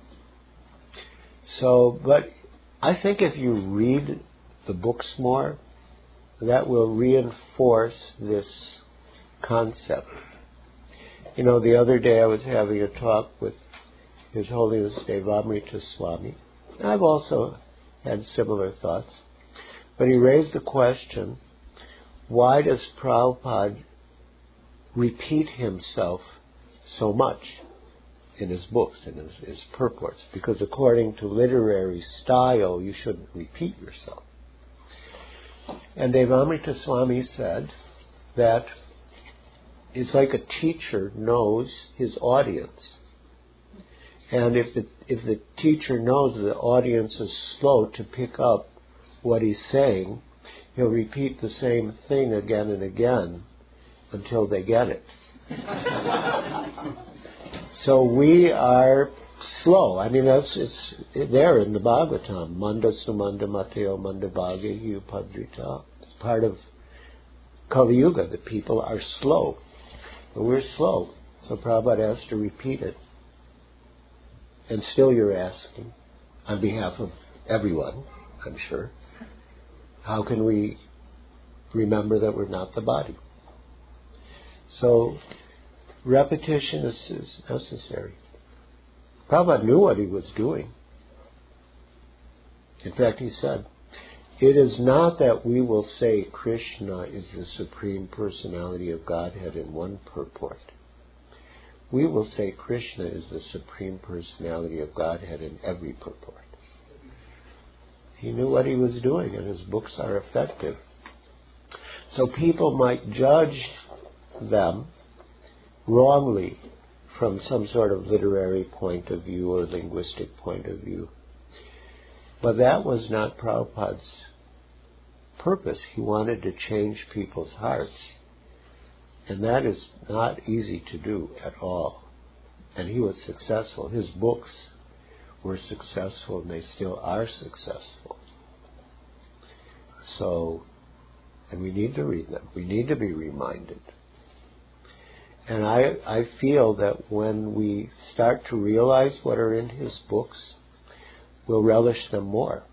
So, but I think if you read the books more, that will reinforce this concept. You know, the other day I was having a talk with His Holiness Devamrita Swami. I've also had similar thoughts. But he raised the question, why does Prabhupada repeat himself so much in his books, in his, his purports? Because according to literary style, you shouldn't repeat yourself. And Devamrita Swami said that it's like a teacher knows his audience. And if the if the teacher knows the audience is slow to pick up what he's saying, he'll repeat the same thing again and again until they get it. So we are slow. I mean, that's it's there in the Bhagavatam. Manda sumanda mateo manda bhage upadrita. It's part of Kali Yuga. The people are slow. But we're slow. So Prabhupada has to repeat it. And still you're asking, on behalf of everyone, I'm sure, how can we remember that we're not the body? So repetition is, is necessary. Prabhupada knew what he was doing. In fact, he said, it is not that we will say Krishna is the Supreme Personality of Godhead in one purport. We will say Krishna is the Supreme Personality of Godhead in every purport. He knew what he was doing, and his books are effective. So people might judge them wrongly from some sort of literary point of view or linguistic point of view. But that was not Prabhupada's purpose. He wanted to change people's hearts. And that is not easy to do at all. And he was successful. His books were successful, and they still are successful. So, and we need to read them. We need to be reminded. And I, I feel that when we start to realize what are in his books, we'll relish them more.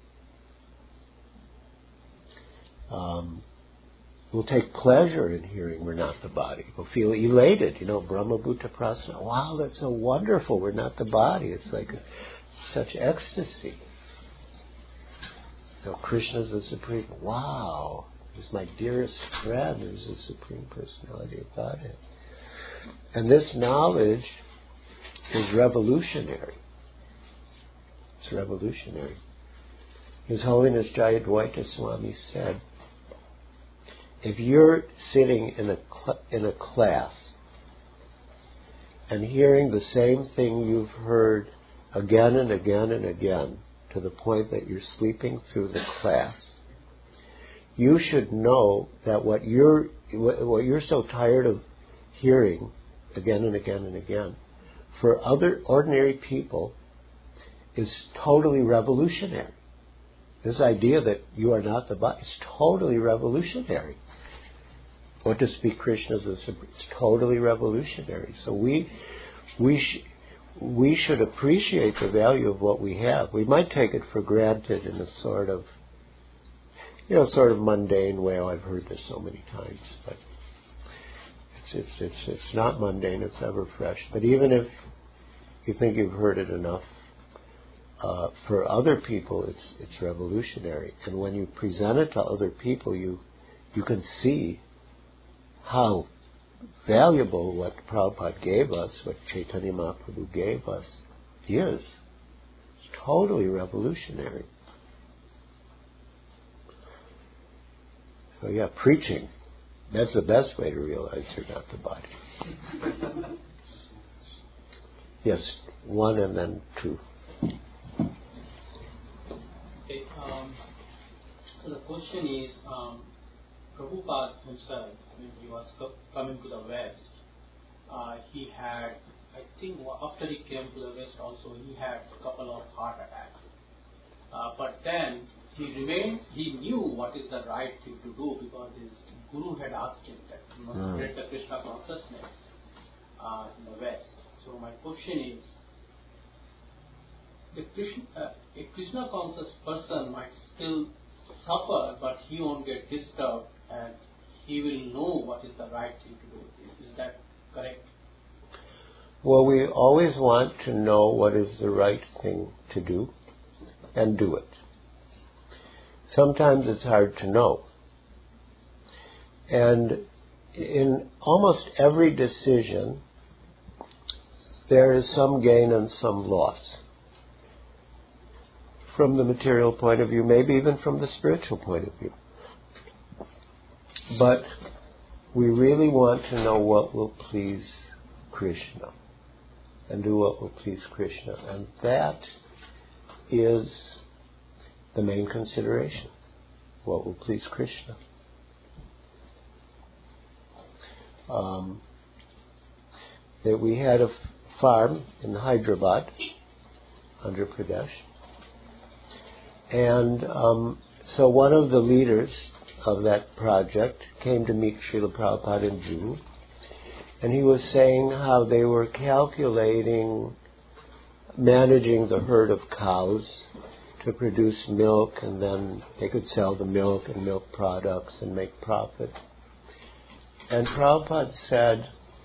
Um, we'll take pleasure in hearing we're not the body. We'll feel elated, you know, Brahma Bhuta Prasana. Wow, that's so wonderful, we're not the body. It's like a, such ecstasy. You know, Krishna's the Supreme. Wow, he's my dearest friend, who's the Supreme Personality of Godhead. And this knowledge is revolutionary. It's revolutionary. His Holiness Jayadvaita Swami said, if you're sitting in a cl- in a class and hearing the same thing you've heard again and again and again to the point that you're sleeping through the class, you should know that what you're what you're so tired of hearing again and again and again, for other ordinary people, is totally revolutionary. This idea that you are not the body is totally revolutionary. Or to speak Krishna as a supreme, it's totally revolutionary. So we we sh- we should appreciate the value of what we have. We might take it for granted in a sort of, you know, sort of mundane way. Oh, I've heard this so many times, but it's it's it's it's not mundane. It's ever fresh. But even if you think you've heard it enough, uh, for other people, it's it's revolutionary. And when you present it to other people, you you can see how valuable what Prabhupada gave us, what Chaitanya Mahaprabhu gave us, is. It's totally revolutionary. So yeah, preaching, that's the best way to realize you're not the body. Yes, one and then two. Okay, um, so the question is, um, Prabhupada himself, when he was co- coming to the West, uh, he had, I think after he came to the West also, he had a couple of heart attacks. Uh, but then he remained, he knew what is the right thing to do because his guru had asked him that he must Mm. spread the Krishna consciousness uh, in the West. So my question is, the Krishna, uh, a Krishna conscious person might still suffer, but he won't get disturbed and he will know what is the right thing to do. Is, is that correct? Well, we always want to know what is the right thing to do and do it. Sometimes it's hard to know. And in almost every decision, there is some gain and some loss. From the material point of view, maybe even from the spiritual point of view. But we really want to know what will please Krishna and do what will please Krishna. And that is the main consideration. What will please Krishna. Um, that we had a f- farm in Hyderabad, Andhra Pradesh. And um, so one of the leaders of that project came to meet Srila Prabhupada in June, and he was saying how they were calculating managing the herd of cows to produce milk, and then they could sell the milk and milk products and make profit. And Prabhupada said,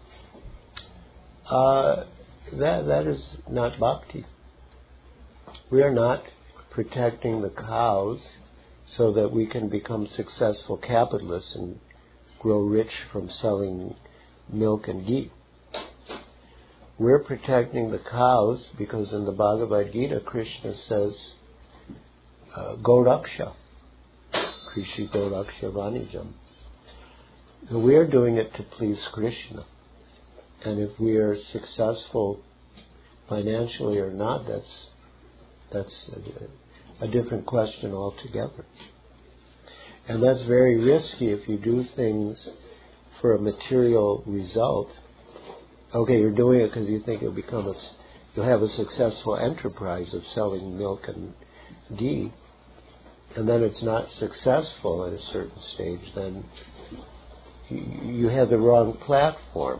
uh, that that is not bhakti. We are not protecting the cows so that we can become successful capitalists and grow rich from selling milk and ghee. We're protecting the cows because in the Bhagavad Gita, Krishna says, uh, Goraksha, Krishi Goraksha Vanijam. So we're doing it to please Krishna. And if we are successful financially or not, that's that's a, a different question altogether. And that's very risky if you do things for a material result. Okay, you're doing it because you think you'll become a, you'll have a successful enterprise of selling milk and ghee, and then it's not successful at a certain stage, then you, you have the wrong platform.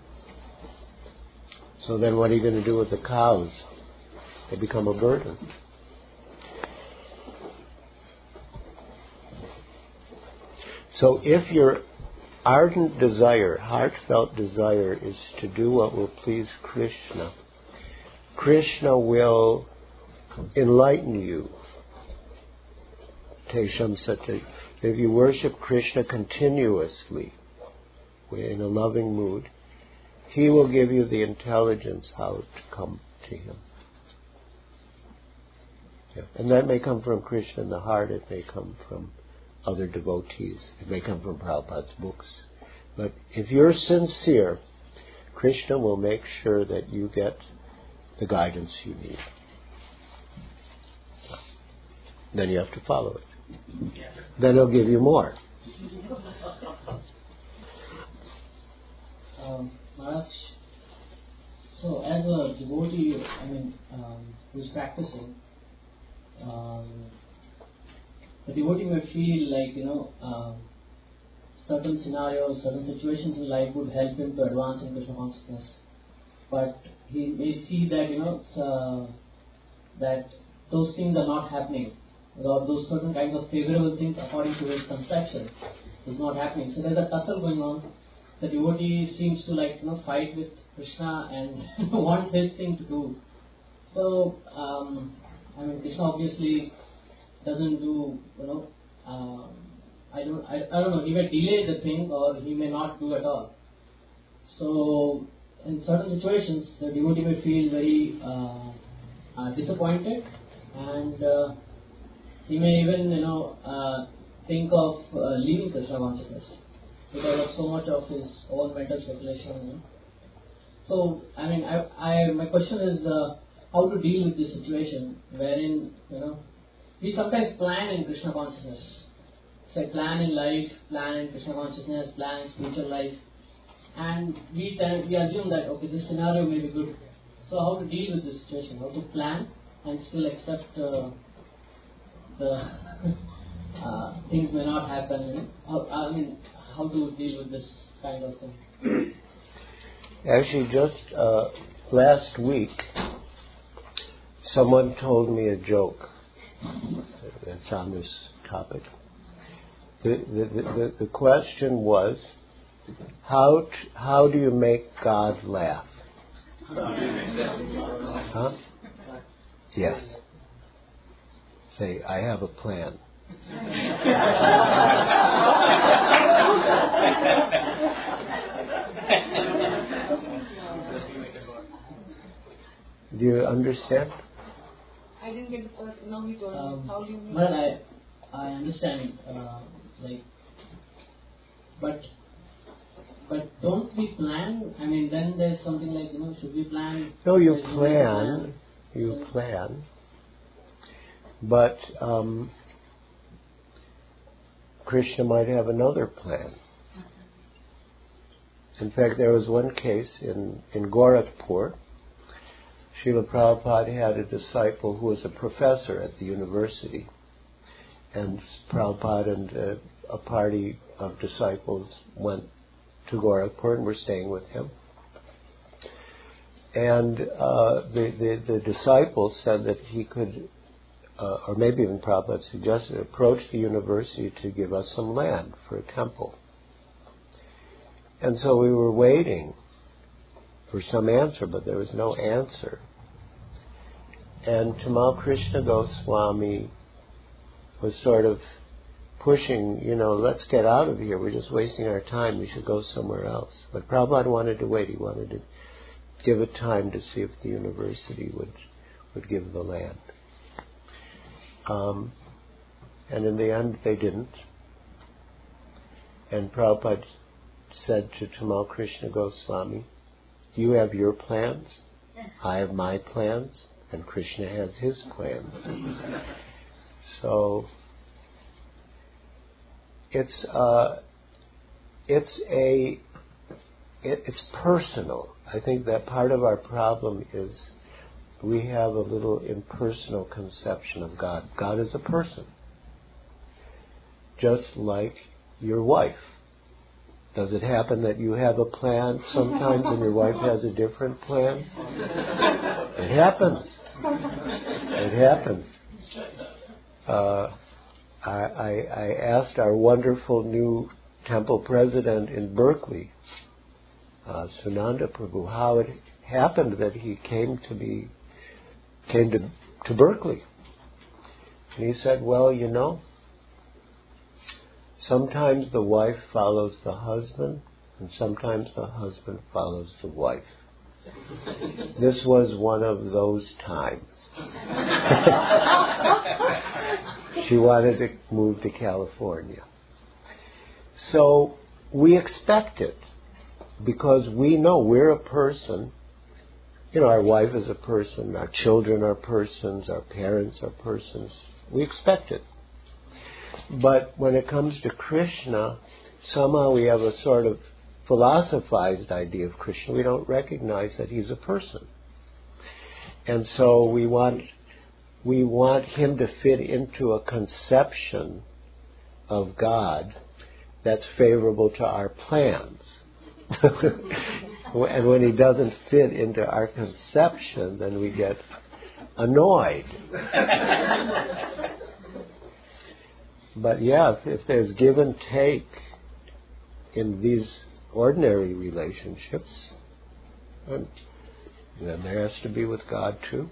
So then what are you going to do with the cows? They become a burden. So if your ardent desire, heartfelt desire is to do what will please Krishna, Krishna will enlighten you. Tesham Sati. If you worship Krishna continuously, in a loving mood, He will give you the intelligence how to come to Him. Yeah. And that may come from Krishna in the heart, it may come from other devotees, it may come from Prabhupada's books. But if you're sincere, Krishna will make sure that you get the guidance you need. Then you have to follow it. Then He'll give you more. Um, Maharaj, So as a devotee, I mean, um, who's practicing, um, the devotee may feel like, you know, um, certain scenarios, certain situations in life would help him to advance in Krishna consciousness. But he may see that, you know, uh, that those things are not happening, or those certain kinds of favorable things according to his conception is not happening. So there's a tussle going on. The devotee seems to like, you know, fight with Krishna and want his thing to do. So, um, I mean, Krishna obviously doesn't do, you know, um, I don't, I, I don't know, he may delay the thing or he may not do at all. So, in certain situations, the devotee may feel very uh, uh, disappointed, and uh, he may even, you know, uh, think of uh, leaving Krishna consciousness because of so much of his own mental speculation. You know. So, I mean, I, I, my question is uh, how to deal with this situation wherein, you know, we sometimes plan in Krishna consciousness. Say, plan in life, plan in Krishna consciousness, plan in spiritual life. And we tend, we assume that, okay, this scenario may be good. So how to deal with this situation? How to plan and still accept uh, the uh, things may not happen. You know? How, I mean, how to deal with this kind of thing? Actually, just uh, last week, someone told me a joke that's on this topic. The, the, the, the question was, how t- how do you make God laugh? Huh? Yes. Say, I have a plan. Do you understand? I didn't get the first. Now he told Um, me. How do you make well, I I understand, uh, like, but but don't we plan? I mean, then there's something like, you know, should we plan? No, you There's no plan. You plan. But um, Krishna might have another plan. In fact, there was one case in, in Gorakhpur. Srila Prabhupada had a disciple who was a professor at the university. And Prabhupada and uh, a party of disciples went to Gorakhpur and were staying with him. And uh, the, the, the disciple said that he could, uh, or maybe even Prabhupada suggested, approach the university to give us some land for a temple. And so we were waiting for some answer, but there was no answer. And Tamal Krishna Goswami was sort of pushing, you know, let's get out of here. We're just wasting our time. We should go somewhere else. But Prabhupada wanted to wait. He wanted to give it time to see if the university would would give the land. Um, and in the end, they didn't. And Prabhupada said to Tamal Krishna Goswami, you have your plans, I have my plans, and Krishna has his plans. So it's uh, it's a it, it's personal. I think that part of our problem is we have a little impersonal conception of God. God is a person, just like your wife. Does it happen that you have a plan sometimes and your wife has a different plan? It happens. It happens. Uh, I, I, I asked our wonderful new temple president in Berkeley, uh, Sunanda Prabhu, how it happened that he came to be came to to Berkeley. And he said, well, you know, sometimes the wife follows the husband, and sometimes the husband follows the wife. This was one of those times. She wanted to move to California. So we expect it because we know we're a person. You know, our wife is a person, our children are persons, our parents are persons. We expect it. But when it comes to Krishna, somehow we have a sort of philosophized idea of Krishna. We don't recognize that he's a person. And so we want we want him to fit into a conception of God that's favorable to our plans. And when he doesn't fit into our conception, then we get annoyed. But yeah, if, if there's give and take in these ordinary relationships, then, then there has to be with God too.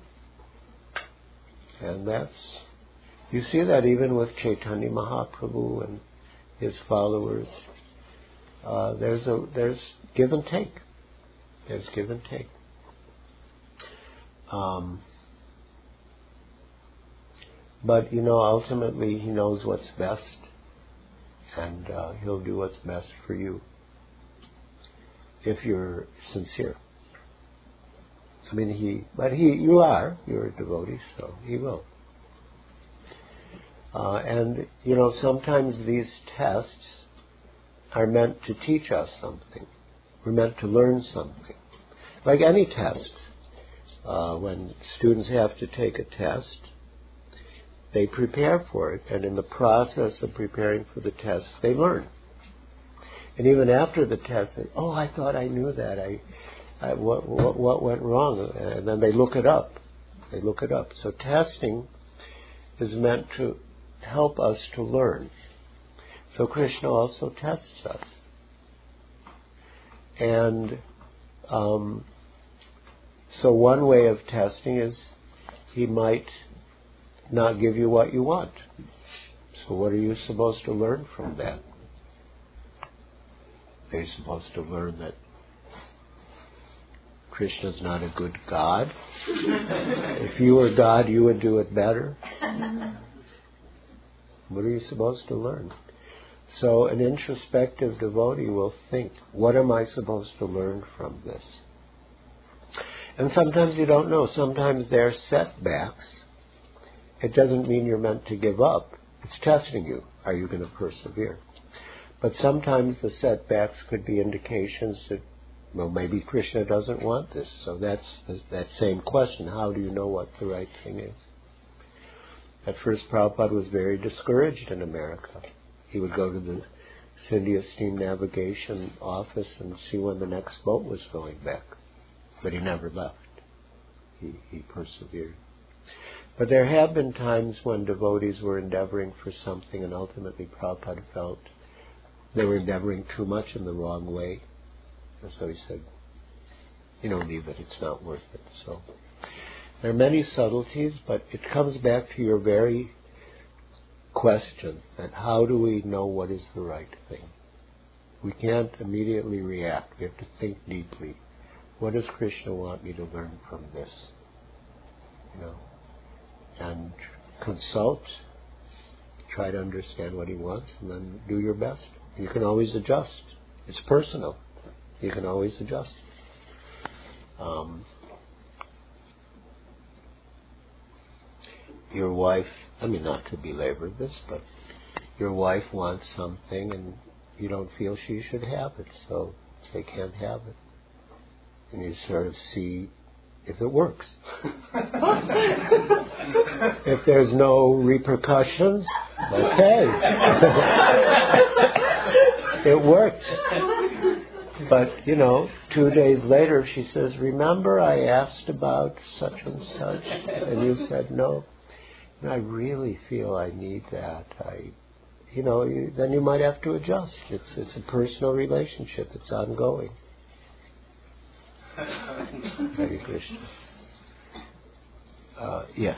And that's, you see that even with Chaitanya Mahaprabhu and his followers. Uh, there's a there's give and take. There's give and take. Um, but you know, ultimately, he knows what's best, and uh, he'll do what's best for you if you're sincere. I mean, he, but he, you are, you're a devotee, so he will. Uh, and you know, sometimes these tests are meant to teach us something. We're meant to learn something. Like any test, uh, when students have to take a test, they prepare for it, and in the process of preparing for the test, they learn. And even after the test, they, oh, I thought I knew that. I, I what, what, what went wrong? And then they look it up. They look it up. So testing is meant to help us to learn. So Krishna also tests us. And um, so one way of testing is he might not give you what you want. So what are you supposed to learn from that? Are you supposed to learn that Krishna's not a good God? If you were God, you would do it better? What are you supposed to learn? So an introspective devotee will think, what am I supposed to learn from this? And sometimes you don't know. Sometimes there are setbacks. It doesn't mean you're meant to give up. It's testing you. Are you going to persevere? But sometimes the setbacks could be indications that, well, maybe Krishna doesn't want this. So that's that same question. How do you know what the right thing is? At first, Prabhupada was very discouraged in America. He would go to the Scindia Steam Navigation office and see when the next boat was going back. But he never left. He, he persevered. But there have been times when devotees were endeavoring for something and ultimately Prabhupada felt they were endeavoring too much in the wrong way. And so he said, you know, leave it, it's not worth it. So there are many subtleties, but it comes back to your very question, that how do we know what is the right thing? We can't immediately react. We have to think deeply. What does Krishna want me to learn from this? You know, and consult, try to understand what he wants, and then do your best. You can always adjust. It's personal. You can always adjust. Um, your wife, I mean, not to belabor this, but your wife wants something and you don't feel she should have it, so they can't have it. And you sort of see if it works. If there's no repercussions, okay. It worked. But, you know, two days later she says, remember I asked about such and such, and you said no. And I really feel I need that. I, you know, you, then you might have to adjust. It's it's a personal relationship. It's ongoing. Hare Krishna. Uh, yes.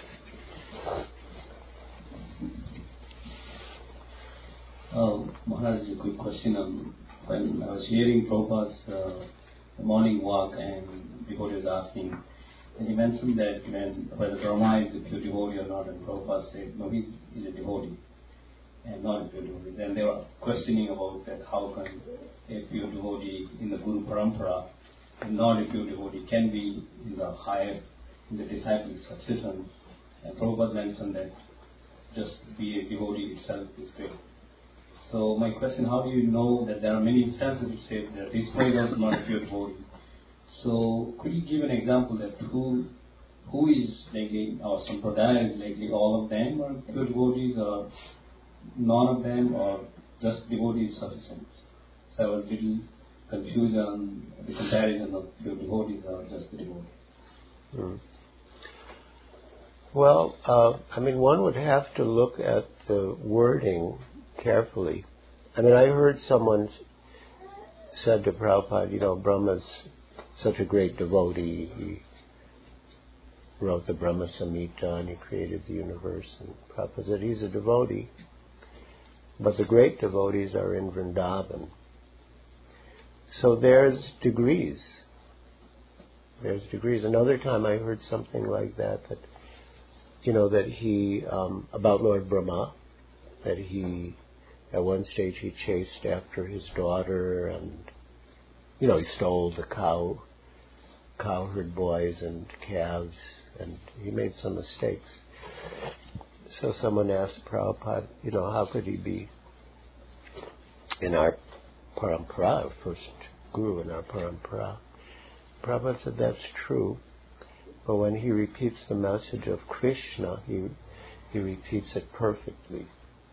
Uh, Maharaj, a quick question. Um, when I was hearing Prabhupada's uh, morning walk and devotee was asking, and he mentioned that when whether Brahma is a pure devotee or not, and Prabhupada said, no, he is a devotee and not a pure devotee. Then they were questioning about that, how can a pure devotee in the Guru Parampara and not a pure devotee can be in the higher, in the disciplic succession. And Prabhupada mentioned that just be a devotee itself is great. So So my question, how do you know that there are many instances which say that this way is not a pure devotee? So could you give an example that who who is likely, or Sampradaya is likely all of them are pure devotees, or none of them, or just devotees sufficient? So I was a little confused on the comparison of pure devotees or just the devotees. Mm. Well, uh, I mean, one would have to look at the wording carefully. I mean, I heard someone said to Prabhupada, you know, Brahma's such a great devotee. He wrote the Brahma Samhita and he created the universe. And Prabhupada said he's a devotee. But the great devotees are in Vrindavan. So there's degrees. There's degrees. Another time I heard something like that, that, you know, that he, um, about Lord Brahma, that he, at one stage he chased after his daughter and, you know, he stole the cow, cowherd boys and calves, and he made some mistakes. So someone asked Prabhupada, you know, how could he be in our parampara, first guru in our parampara? Prabhupada said that's true, but when he repeats the message of Krishna, he he repeats it perfectly.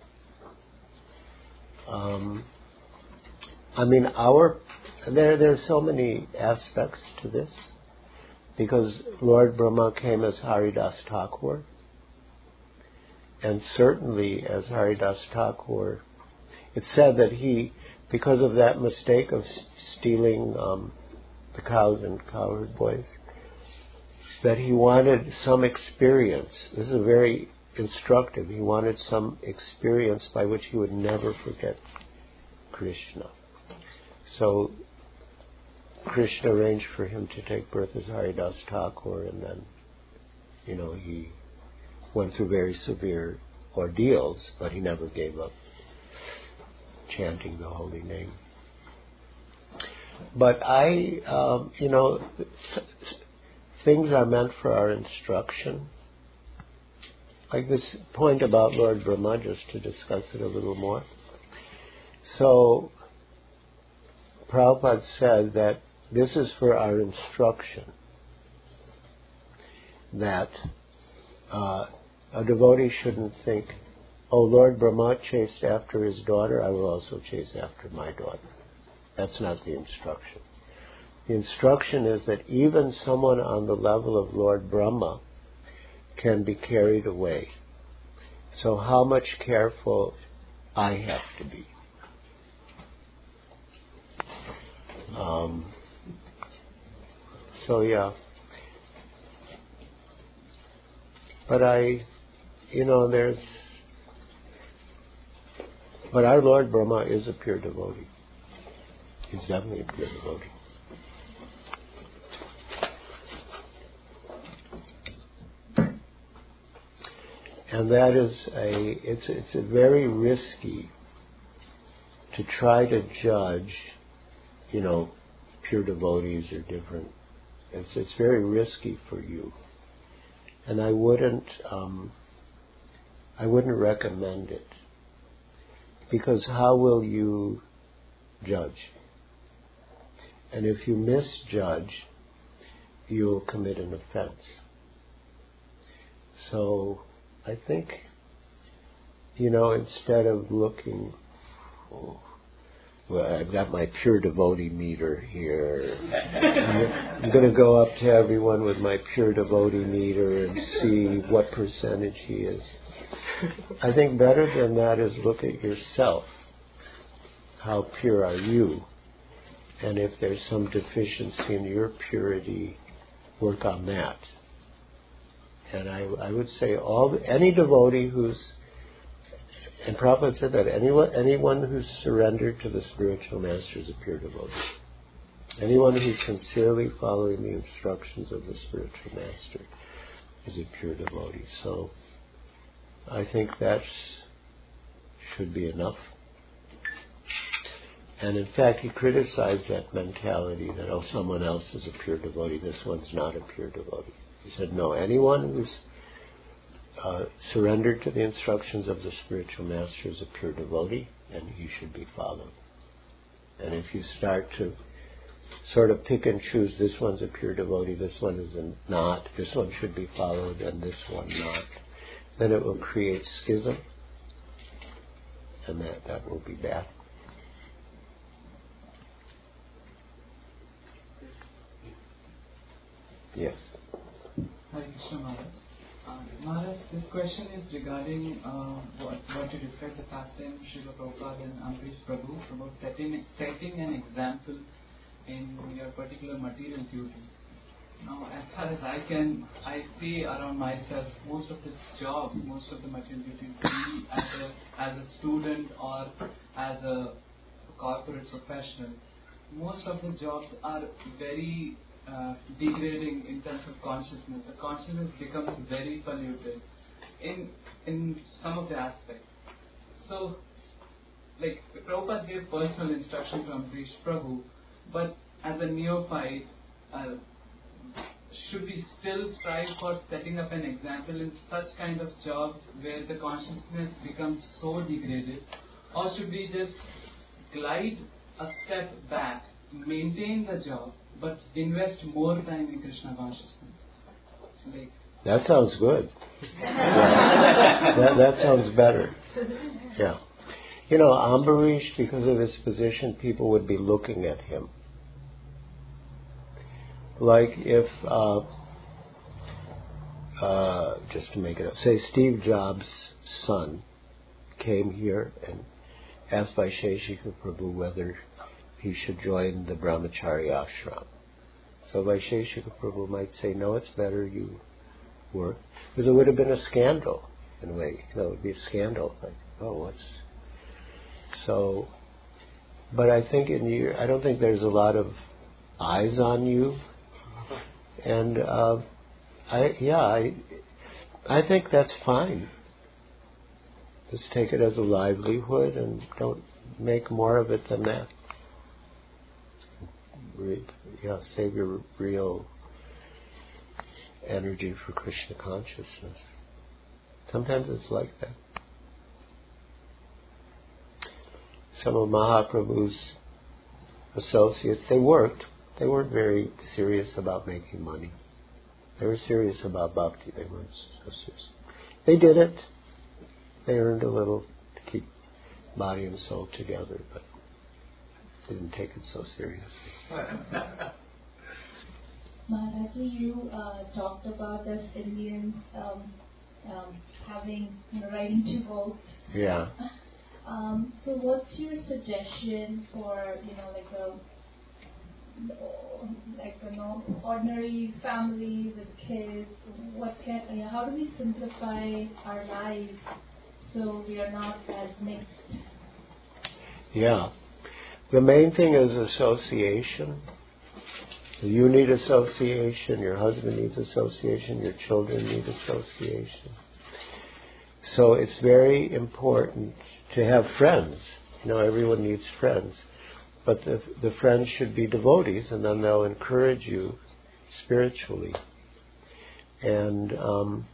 Um, I mean, our there there are so many aspects to this, because Lord Brahma came as Haridas Thakur, and certainly as Haridas Thakur, it's said that he, because of that mistake of stealing um, the cows and cowherd boys, that he wanted some experience. This is very instructive. He wanted some experience by which he would never forget Krishna. So Krishna arranged for him to take birth as Haridas Thakur, and then, you know, he went through very severe ordeals, but he never gave up chanting the holy name. But I, um, you know, things are meant for our instruction. Like this point about Lord Brahma, just to discuss it a little more. So, Prabhupada said that this is for our instruction, that uh, a devotee shouldn't think, oh, Lord Brahma chased after his daughter, I will also chase after my daughter. That's not the instruction. The instruction is that even someone on the level of Lord Brahma can be carried away. So how much careful I have to be. Um, so yeah. But I, you know, there's, but our Lord Brahma is a pure devotee. He's definitely a pure devotee. And that is a, it's it's a very risky to try to judge, you know, pure devotees are different. It's it's very risky for you. And I wouldn't, um, I wouldn't recommend it. Because how will you judge? And if you misjudge, you'll commit an offense. So, I think, you know, instead of looking, oh, well, I've got my pure devotee meter here. I'm going to go up to everyone with my pure devotee meter and see what percentage he is. I think better than that is look at yourself. How pure are you? And if there's some deficiency in your purity, work on that. And I, I would say all any devotee who's, and Prabhupada said that anyone anyone who's surrendered to the spiritual master is a pure devotee. Anyone who's sincerely following the instructions of the spiritual master is a pure devotee. So I think that should be enough. And in fact, he criticized that mentality that, oh, someone else is a pure devotee, this one's not a pure devotee. He said, no, anyone who's uh, surrendered to the instructions of the spiritual master is a pure devotee, and he should be followed. And if you start to sort of pick and choose, this one's a pure devotee, this one is a not, this one should be followed, and this one not, then it will create schism, and that, that will be bad. Yes. Hare Krishna Maharaj. Uh, Maharaj, this question is regarding uh, what, what you described the past time Srila Prabhupada and Amrish Prabhu about setting, setting an example in your particular material duty. Now, as far as I can, I see around myself, most of the jobs, most of the material duties, be as a, as a student or as a corporate professional, most of the jobs are very uh, degrading in terms of consciousness. The consciousness becomes very polluted in in some of the aspects. So, like, Prabhupada gave personal instruction to Amrish Prabhu, but as a neophyte, uh, should we still strive for setting up an example in such kind of jobs where the consciousness becomes so degraded, or should we just glide a step back, maintain the job, but invest more time in Krishna consciousness? Like, that sounds good. Yeah. that, that sounds better. Yeah. You know, Ambarish, because of his position, people would be looking at him. Like if, uh, uh, just to make it up, say Steve Jobs' son came here and asked Vaisheshika Prabhu whether he should join the Brahmachari ashram. So Vaisheshika Prabhu might say, no, it's better you work. Because it would have been a scandal, in a way. You know, it would be a scandal. Like, oh, what's... So, but I think in you, I don't think there's a lot of eyes on you. And, uh, I, yeah, I, I think that's fine. Just take it as a livelihood and don't make more of it than that. Re- yeah, save your real energy for Krishna consciousness. Sometimes it's like that. Some of Mahaprabhu's associates, they worked. They weren't very serious about making money. They were serious about bhakti. They weren't so serious. They did it. They earned a little to keep body and soul together, but didn't take it so seriously. Maharaji, you uh, talked about us Indians um, um, having, you know, riding to vote. Yeah. Um, so what's your suggestion for, you know, like a like you know ordinary families with kids? What can, you know, how do we simplify our lives so we are not as mixed? Yeah. The main thing is association. You need association, your husband needs association, your children need association. So it's very important to have friends. You know, everyone needs friends. But the, the friends should be devotees, and then they'll encourage you spiritually. And um,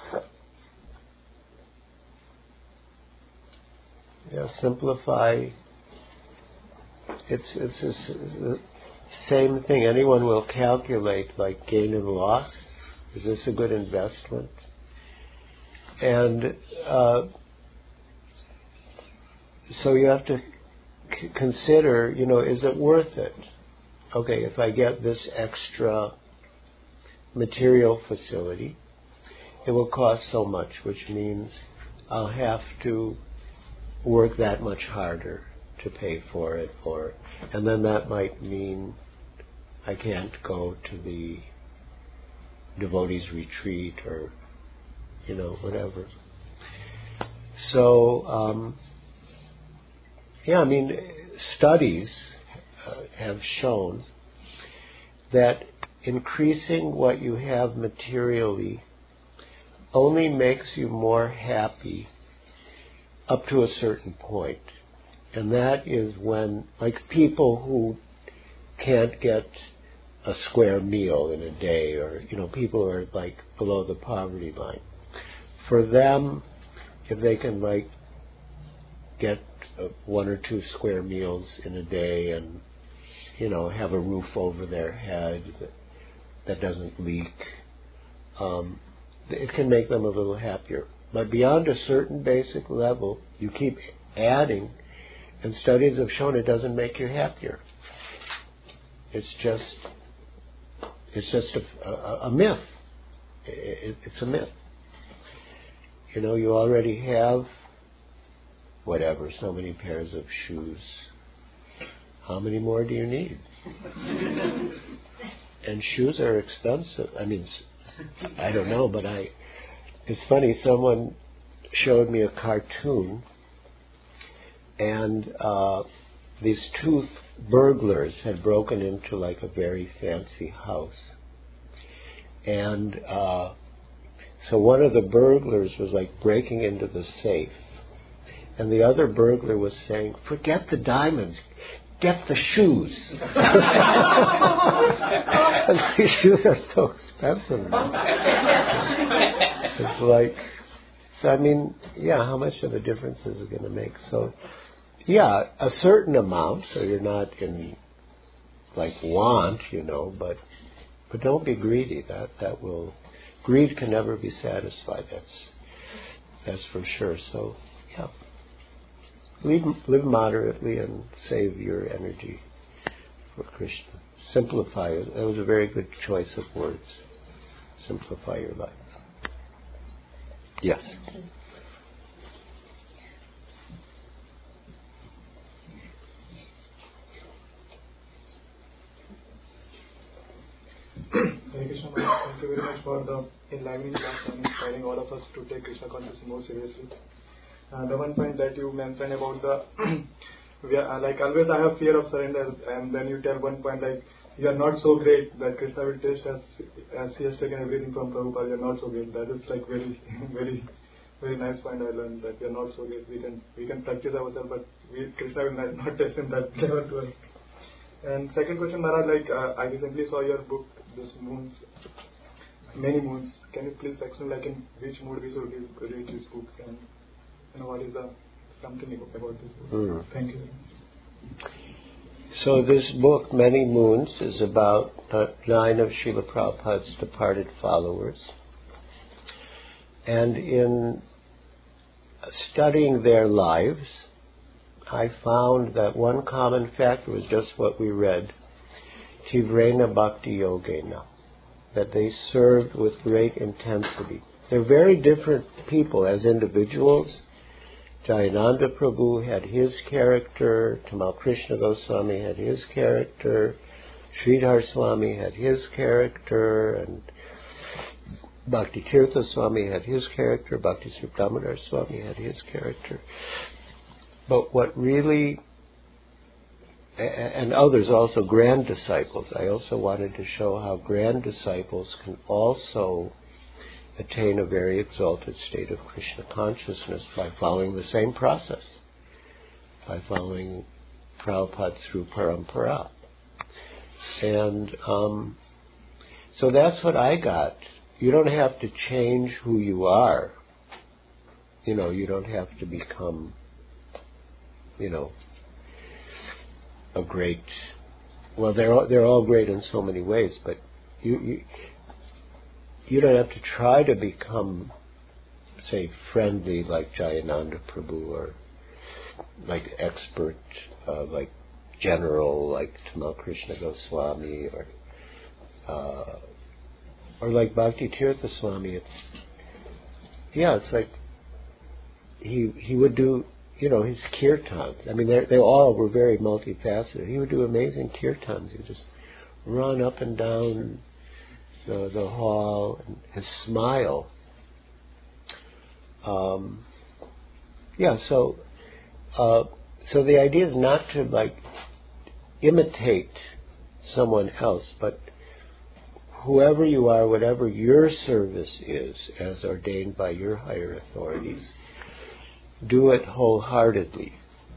yeah, simplify. It's, it's, it's the same thing. Anyone will calculate, like gain and loss. Is this a good investment? And uh, so you have to c- consider, you know, is it worth it? Okay, if I get this extra material facility, it will cost so much, which means I'll have to work that much harder to pay for it, or and then that might mean I can't go to the devotees retreat or, you know, whatever. So, um, yeah, I mean, studies uh, have shown that increasing what you have materially only makes you more happy up to a certain point. And that is when, like people who can't get a square meal in a day, or, you know, people who are like below the poverty line. For them, if they can like get uh, one or two square meals in a day and, you know, have a roof over their head that, that doesn't leak. Um, it can make them a little happier. But beyond a certain basic level, you keep adding, and studies have shown it doesn't make you happier. It's just, it's just a, a, a myth. It, it, it's a myth. You know, you already have whatever, so many pairs of shoes. How many more do you need? And shoes are expensive. I mean, I don't know, but I, it's funny, someone showed me a cartoon, and uh, these two burglars had broken into like a very fancy house. And uh, so one of the burglars was like breaking into the safe, and the other burglar was saying, "Forget the diamonds, get the shoes." And these shoes are so expensive now. It's like, so I mean, yeah, how much of a difference is it going to make? So, yeah, a certain amount, so you're not in like want, you know, but but don't be greedy. That that will, greed can never be satisfied. That's that's for sure. So, yeah. Live, live moderately and save your energy for Krishna. Simplify it. That was a very good choice of words. Simplify your life. Yes. Hare Krishna Maharaj, thank you very much for the enlivening class and inspiring all of us to take Krishna consciousness more seriously. Uh, the one point that you mentioned about the, we are, uh, like always I have fear of surrender, and then you tell one point like, you are not so great that Krishna will taste as, as he has taken everything from Prabhupada, you are not so great. That is like very, very, very nice point I learned, that we are not so great. We can, we can practice ourselves, but we, Krishna will not, not taste in that level to us. And second question, Maharaj, like uh, I recently saw your book, this moons, many moons. Can you please explain like in which mood we should read these books, and you know, what is the something about this book? Mm. Thank you. So this book, Many Moons, is about uh, nine of Srila Prabhupada's departed followers. And in studying their lives, I found that one common factor was just what we read, Tivrena Bhakti Yogena, that they served with great intensity. They're very different people as individuals. Jayananda Prabhu had his character, Tamal Krishna Goswami had his character, Sridhar Swami had his character, and Bhakti Tirtha Swami had his character, Bhakti Sri Damodar Swami had his character. But what really, and others also, grand disciples, I also wanted to show how grand disciples can also attain a very exalted state of Krishna consciousness by following the same process, by following Prabhupada through parampara. And um, so that's what I got. You don't have to change who you are. You know, you don't have to become, you know, a great, well, they're all, they're all great in so many ways, but you, you You don't have to try to become, say, friendly like Jayananda Prabhu, or like expert, uh, like general like Tamal Krishna Goswami, or uh, or like Bhakti Tirtha Swami. It's yeah, it's like he he would do, you know, his kirtans. I mean, they they all were very multifaceted. He would do amazing kirtans. He would just run up and down the the hall, and his smile. Um, yeah, so uh, so the idea is not to like imitate someone else, but whoever you are, whatever your service is, as ordained by your higher authorities, do it wholeheartedly.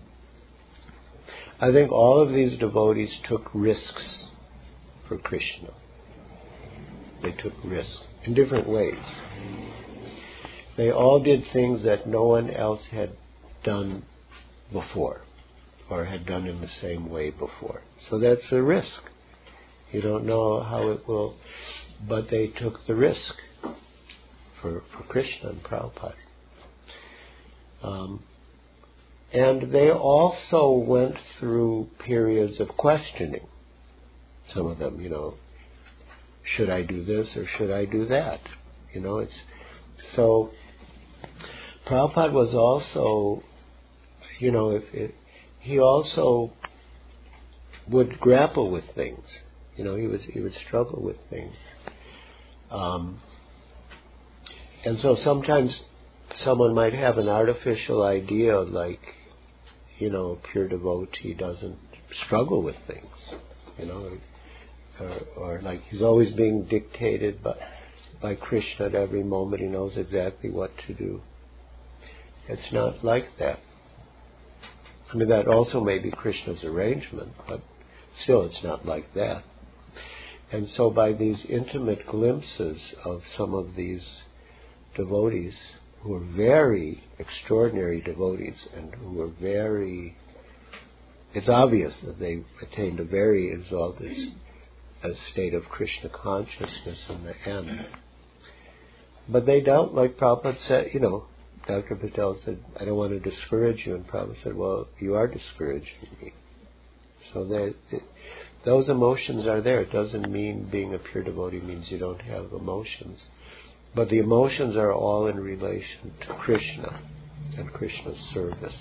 I think all of these devotees took risks for Krishna. They took risks in different ways. They all did things that no one else had done before, or had done in the same way before. So that's a risk. You don't know how it will, but they took the risk for, for Krishna and Prabhupada. Um, and they also went through periods of questioning. Some of them, you know, should I do this or should I do that? You know, it's so. Prabhupada was also, you know, if it, he also would grapple with things. You know, he was he would struggle with things, um, and so sometimes someone might have an artificial idea, like, you know, a pure devotee doesn't struggle with things, you know, or, or like he's always being dictated by by Krishna at every moment. He knows exactly what to do. It's not like that. I mean, that also may be Krishna's arrangement, but still it's not like that. And so by these intimate glimpses of some of these devotees who are very extraordinary devotees and who are very, it's obvious that they attained a very exalted a state of Krishna consciousness in the end. But they don't, like Prabhupada said, you know, Doctor Patel said, I don't want to discourage you. And Prabhupada said, well, you are discouraging me. So that it, those emotions are there. It doesn't mean being a pure devotee means you don't have emotions. But the emotions are all in relation to Krishna and Krishna's service.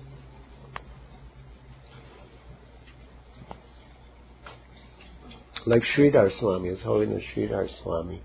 Like Sridhar Swami, His Holiness Sridhar Swami,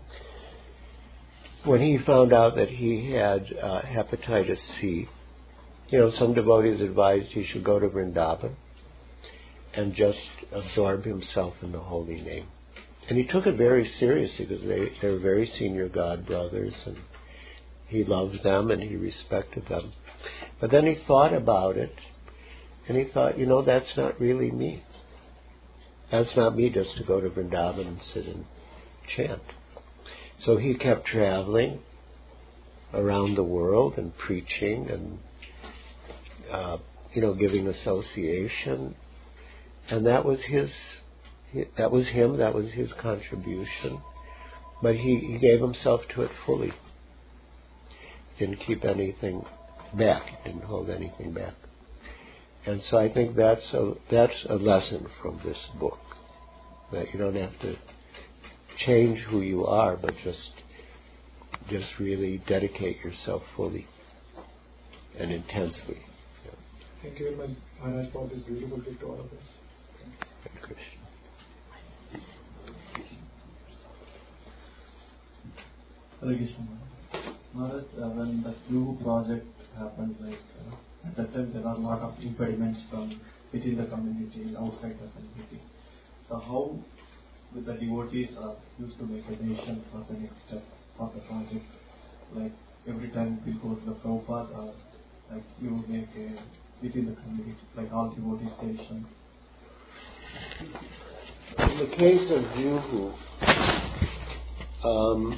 when he found out that he had uh, hepatitis C, you know, some devotees advised he should go to Vrindavan and just absorb himself in the holy name. And he took it very seriously because they, they were very senior god brothers and he loved them and he respected them. But then he thought about it and he thought, you know, that's not really me. That's not me just to go to Vrindavan and sit and chant. So he kept traveling around the world and preaching and, uh, you know, giving association. And that was his, that was him, that was his contribution. But he, he gave himself to it fully. Didn't keep anything back, didn't hold anything back. And so I think that's a, that's a lesson from this book. That you don't have to change who you are, but just just really dedicate yourself fully and intensely. Yeah. Thank you very much, Maharaj, for this beautiful gift to all of us. Thank you, Krishna. Hare Krishna. Maharaj, uh, when the Flu project happened, like uh, at that time there are a lot of impediments from within the community, outside the community. So how with the devotees are used to make a decision for the next step of the project? Like every time we go to the Prabhupada, or like you make a within the community, like all devotees decision. In the case of Yuhu, um,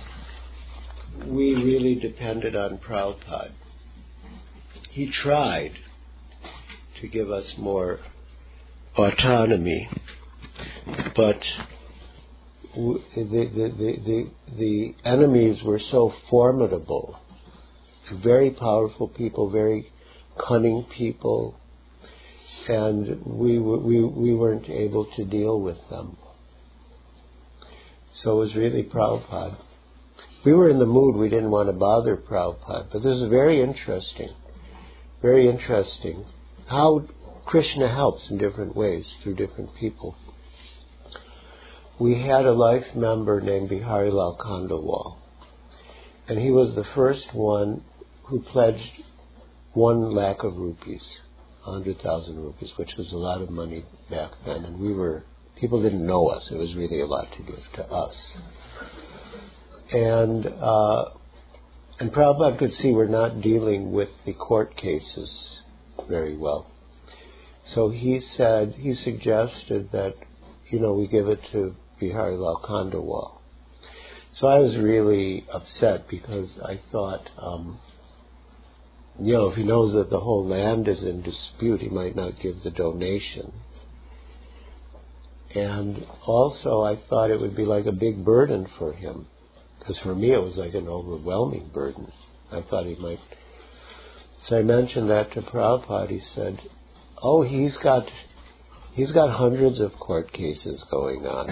we really depended on Prabhupada. He tried to give us more autonomy, but the, the, the, the, the enemies were so formidable, very powerful people, very cunning people, and we, we, we weren't able to deal with them. So it was really Prabhupada. We were in the mood, we didn't want to bother Prabhupada, but this is very interesting, very interesting, how Krishna helps in different ways through different people. We had a life member named Bihari Lal Khandawal, and he was the first one who pledged one lakh of rupees, a hundred thousand rupees, which was a lot of money back then, and we were, people didn't know us, it was really a lot to give to us. And uh, and Prabhupada could see we're not dealing with the court cases very well. So he said, he suggested that, you know, we give it to Bihari Lal Khandawal. So I was really upset because I thought, um, you know, if he knows that the whole land is in dispute, he might not give the donation. And also, I thought it would be like a big burden for him, because for me it was like an overwhelming burden. I thought he might. So I mentioned that to Prabhupada. He said, "Oh, he's got, he's got hundreds of court cases going on.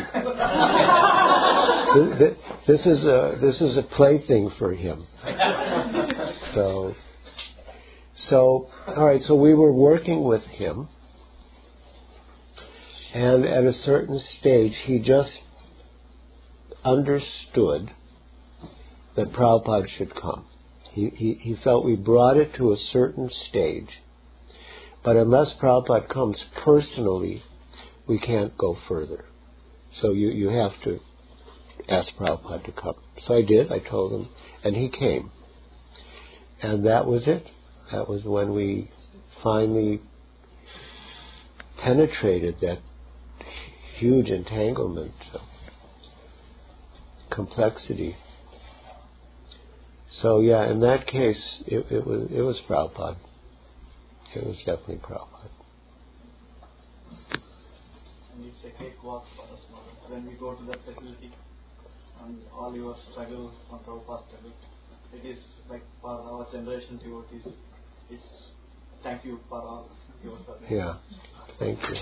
This is a this is a plaything for him." So, so all right. So we were working with him. And at a certain stage, he just understood that Prabhupada should come. He, he, he felt we brought it to a certain stage. But unless Prabhupada comes personally, we can't go further. So you, you have to ask Prabhupada to come. So I did, I told him, and he came. And that was it. That was when we finally penetrated that huge entanglement, of complexity. So yeah, in that case, it, it was it was Prabhupada. It was definitely Prabhupada. And it's a cakewalk for us now. When we go to that facility, and all your struggle on Prabhupada's struggle, it is like for our generation devotees. It's thank you for all your service. Yeah, thank you.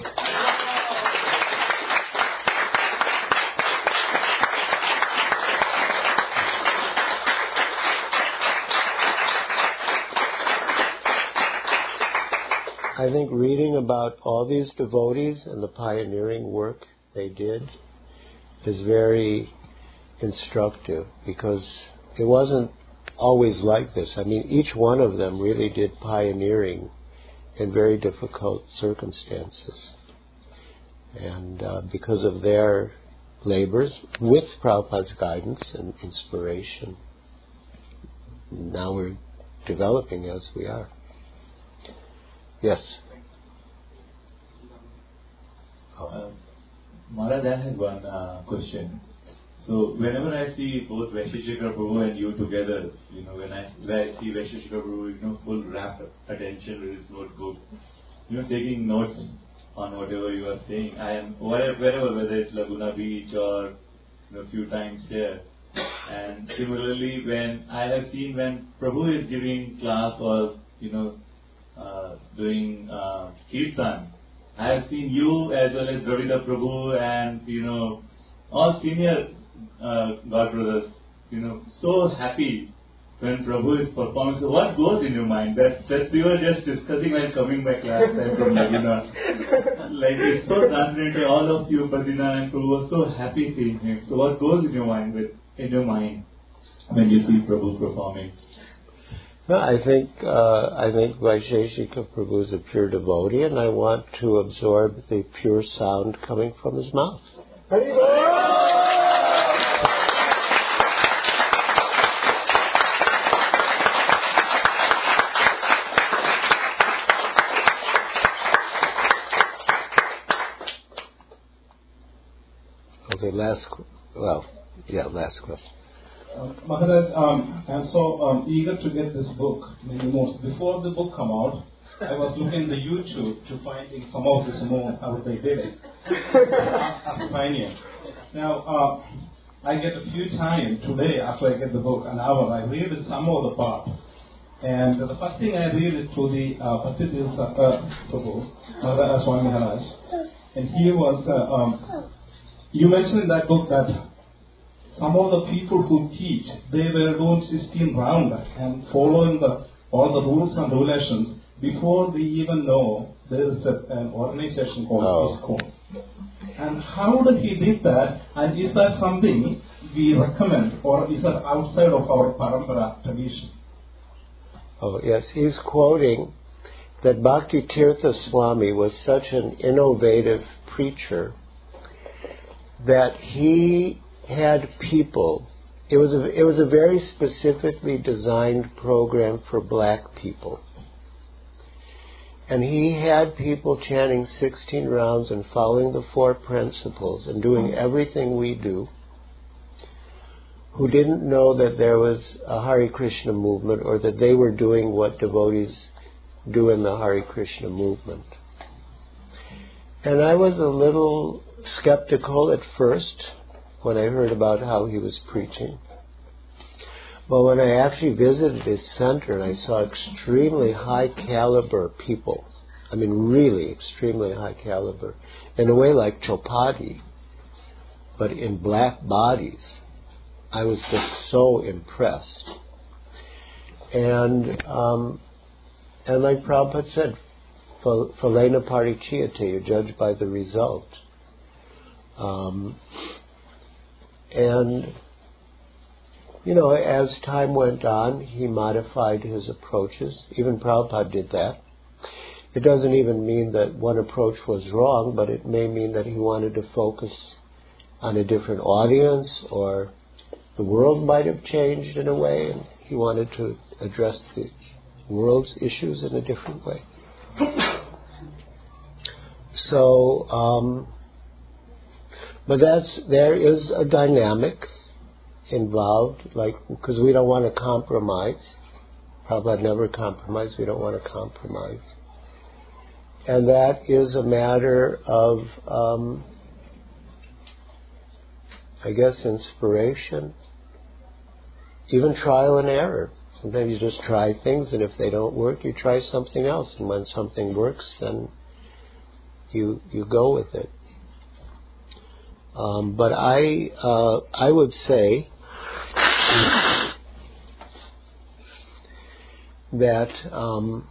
I think reading about all these devotees and the pioneering work they did is very instructive, because it wasn't always like this. I mean, each one of them really did pioneering in very difficult circumstances. And uh, because of their labors, with Prabhupada's guidance and inspiration, now we're developing as we are. Yes. Uh, Maharaj, I had one uh, question. So whenever I see both Vaisheshikara Prabhu and you together, you know, when I, when I see Vaisheshikara Prabhu, you know, full rapt attention with his notebook, you know, taking notes on whatever you are saying. I am wherever, wherever whether it's Laguna Beach or, you know, a few times here. And similarly, when I have seen when Prabhu is giving class or, you know, Uh, doing uh, Kirtan, I have seen you as well as Dravida Prabhu and, you know, all senior uh, God brothers, you know, so happy when Prabhu is performing. So what goes in your mind? That, that we were just discussing while coming back last time from Laguna. Like, it's so transcendental. All of you, Padina and Prabhu, were so happy seeing him. So what goes in your mind with in your mind when you see Prabhu performing? Well, I think uh, I think Vaisheshika Prabhu is a pure devotee, and I want to absorb the pure sound coming from his mouth. Okay, last, well, yeah, last question. Uh, Maharaj, um, I'm so um, eager to get this book. Many more. Before the book come out, I was looking at the YouTube to finding some of this more how they did it as a pioneer. Now, uh, I get a few time today after I get the book, an hour. I read some of the part, and the first thing I read is to the Pasidhi uh, Prabhu, uh, Swami Maharaj, and he was. Uh, um, you mentioned in that book that some of the people who teach, they were doing sixteen round and following the all the rules and regulations before they even know there is a, an organization called oh. ISKCON. And how did he did that? And is that something we recommend, or is that outside of our parampara tradition? Oh yes, he's quoting that Bhakti Tirtha Swami was such an innovative preacher that he had people. It was a it was a very specifically designed program for black people, and he had people chanting sixteen rounds and following the four principles and doing everything we do, who didn't know that there was a Hare Krishna movement or that they were doing what devotees do in the Hare Krishna movement. And I was a little skeptical at first when I heard about how he was preaching. But when I actually visited his center and I saw extremely high caliber people, I mean really extremely high caliber, in a way like Chopati, but in black bodies, I was just so impressed. And um, and like Prabhupada said, Phalena Pariciyate, you're judged by the result. Um, and, you know, as time went on, he modified his approaches. Even Prabhupada did that. It doesn't even mean that one approach was wrong, but it may mean that he wanted to focus on a different audience, or the world might have changed in a way, and he wanted to address the world's issues in a different way. So, um, but that's, there is a dynamic involved, like, because we don't want to compromise. Prabhupada never compromised, we don't want to compromise. And that is a matter of, um, I guess, inspiration, even trial and error. Sometimes you just try things, and if they don't work, you try something else. And when something works, then you you go with it. Um, but I uh, I would say that um,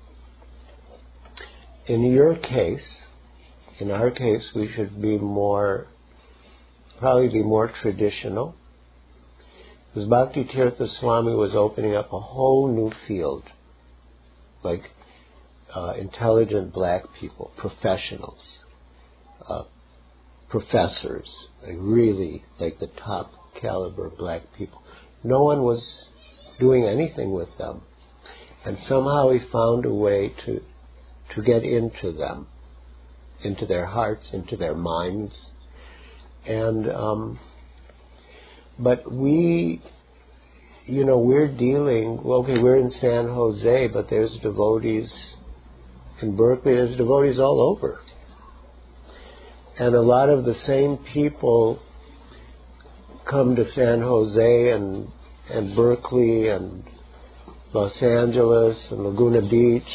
in your case, in our case, we should be more, probably be more traditional. Because Bhakti Tirtha Swami was opening up a whole new field, like uh, intelligent black people, professionals, uh, professors, like really like the top caliber black people. No one was doing anything with them, and somehow he found a way to to get into them, into their hearts, into their minds, and. Um, But we, you know, we're dealing, well, okay, we're in San Jose, but there's devotees in Berkeley, there's devotees all over. And a lot of the same people come to San Jose and, and Berkeley and Los Angeles and Laguna Beach.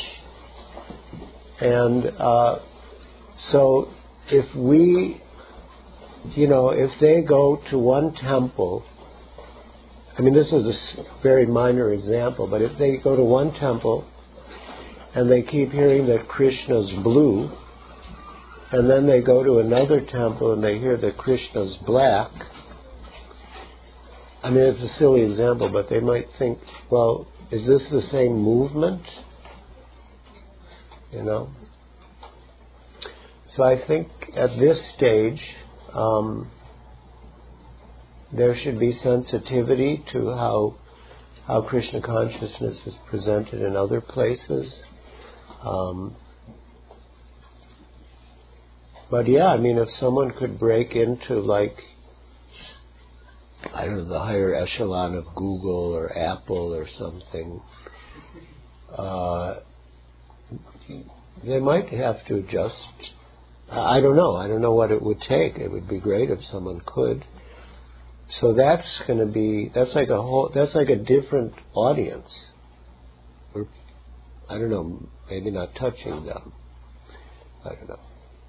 And uh, so if we... You know, if they go to one temple, I mean, this is a very minor example, but if they go to one temple and they keep hearing that Krishna's blue, and then they go to another temple and they hear that Krishna's black, I mean, it's a silly example, but they might think, well, is this the same movement? You know? So I think at this stage, Um, there should be sensitivity to how how Krishna consciousness is presented in other places. Um, but yeah, I mean, if someone could break into, like, I don't know, the higher echelon of Google or Apple or something, uh, they might have to just... I don't know. I don't know what it would take. It would be great if someone could. So that's going to be, that's like a whole, that's like a different audience. We're, I don't know, maybe not touching them. I don't know.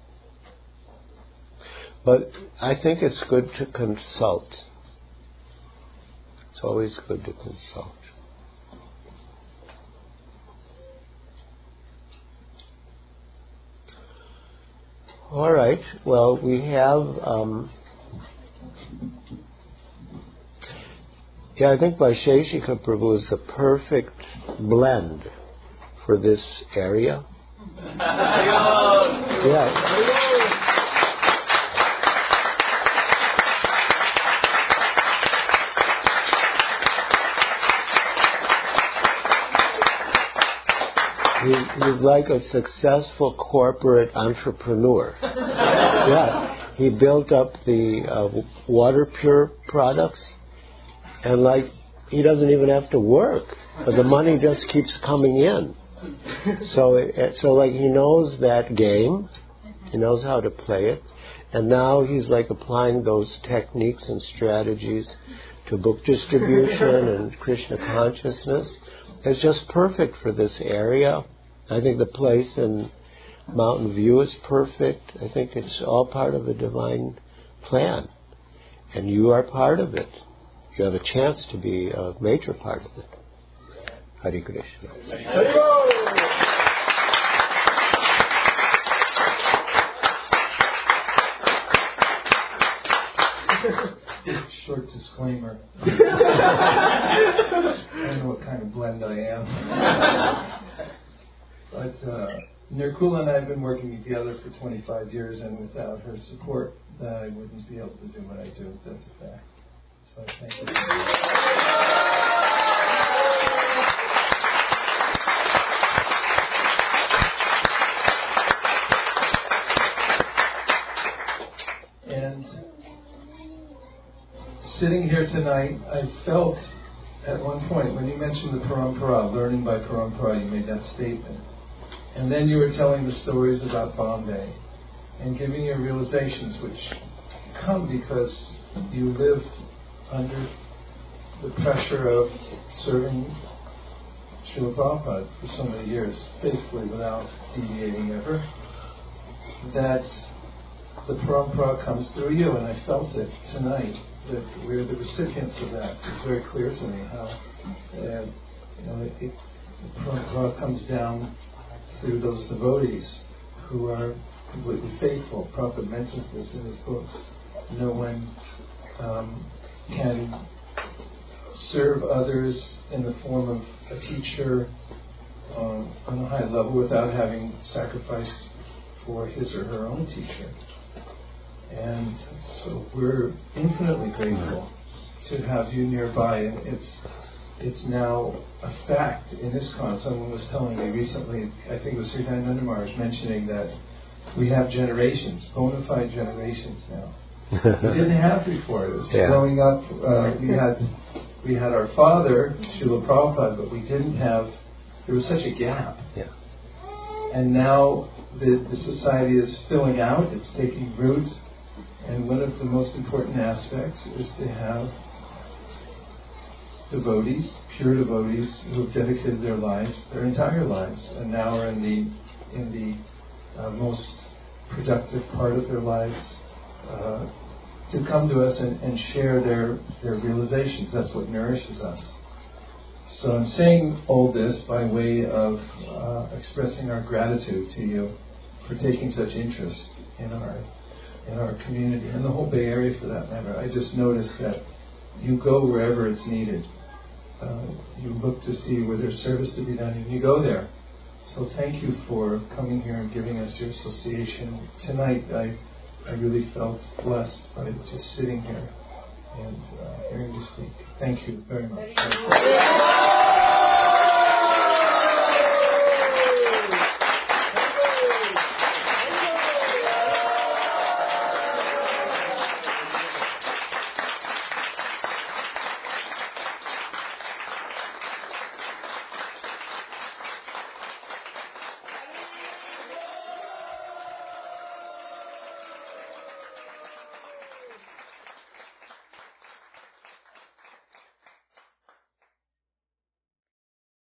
But I think it's good to consult. It's always good to consult. All right. Well, we have. Um, yeah, I think Vaisheshika Prabhu is the perfect blend for this area. Yeah. He's, he's like a successful corporate entrepreneur. Yeah, he built up the uh, water pure products, And like, he doesn't even have to work, but the money just keeps coming in. So, it, so like he knows that game, he knows how to play it, and now he's like applying those techniques and strategies to book distribution and Krishna consciousness. It's just perfect for this area. I think the place in Mountain View is perfect. I think it's all part of a divine plan, and you are part of it. You have a chance to be a major part of it. Hare Krishna. Short disclaimer. I don't know what kind of blend I am. But uh, Nirkula and I have been working together for twenty-five years, and without her support, I wouldn't be able to do what I do. That's a fact. So I thank you. And sitting here tonight, I felt at one point, when you mentioned the Parampara, learning by Parampara, you made that statement. And then you were telling the stories about Bombay and giving your realizations, which come because you lived under the pressure of serving Srila Prabhupada for so many years, faithfully without deviating ever, that the Parampara comes through you, and I felt it tonight, that we're the recipients of that. It's very clear to me how uh, you know, it, it, the Parampara comes down through those devotees who are completely faithful. Prabhupada mentions this in his books. No one um, can serve others in the form of a teacher um, on a high level without having sacrificed for his or her own teacher. And so we're infinitely grateful to have you nearby. And it's it's now a fact in ISKCON. Someone was telling me recently, I think it was Sri Dayananda Maharaj, mentioning that we have generations, bona fide generations now. We didn't have before. It was yeah. Growing up, uh, we had we had our father, Srila Prabhupada, but we didn't have, there was such a gap. Yeah. And now the, the society is filling out, it's taking root, and one of the most important aspects is to have devotees, pure devotees, who have dedicated their lives, their entire lives, and now are in the in the uh, most productive part of their lives, uh, to come to us and, and share their, their realizations. That's what nourishes us. So I'm saying all this by way of uh, expressing our gratitude to you for taking such interest in our in our community, and the whole Bay Area for that matter. I just noticed that you go wherever it's needed. Uh, you look to see where there's service to be done, and you go there. So thank you for coming here and giving us your association. Tonight I I really felt blessed by just sitting here and uh, hearing you speak. Thank you very much.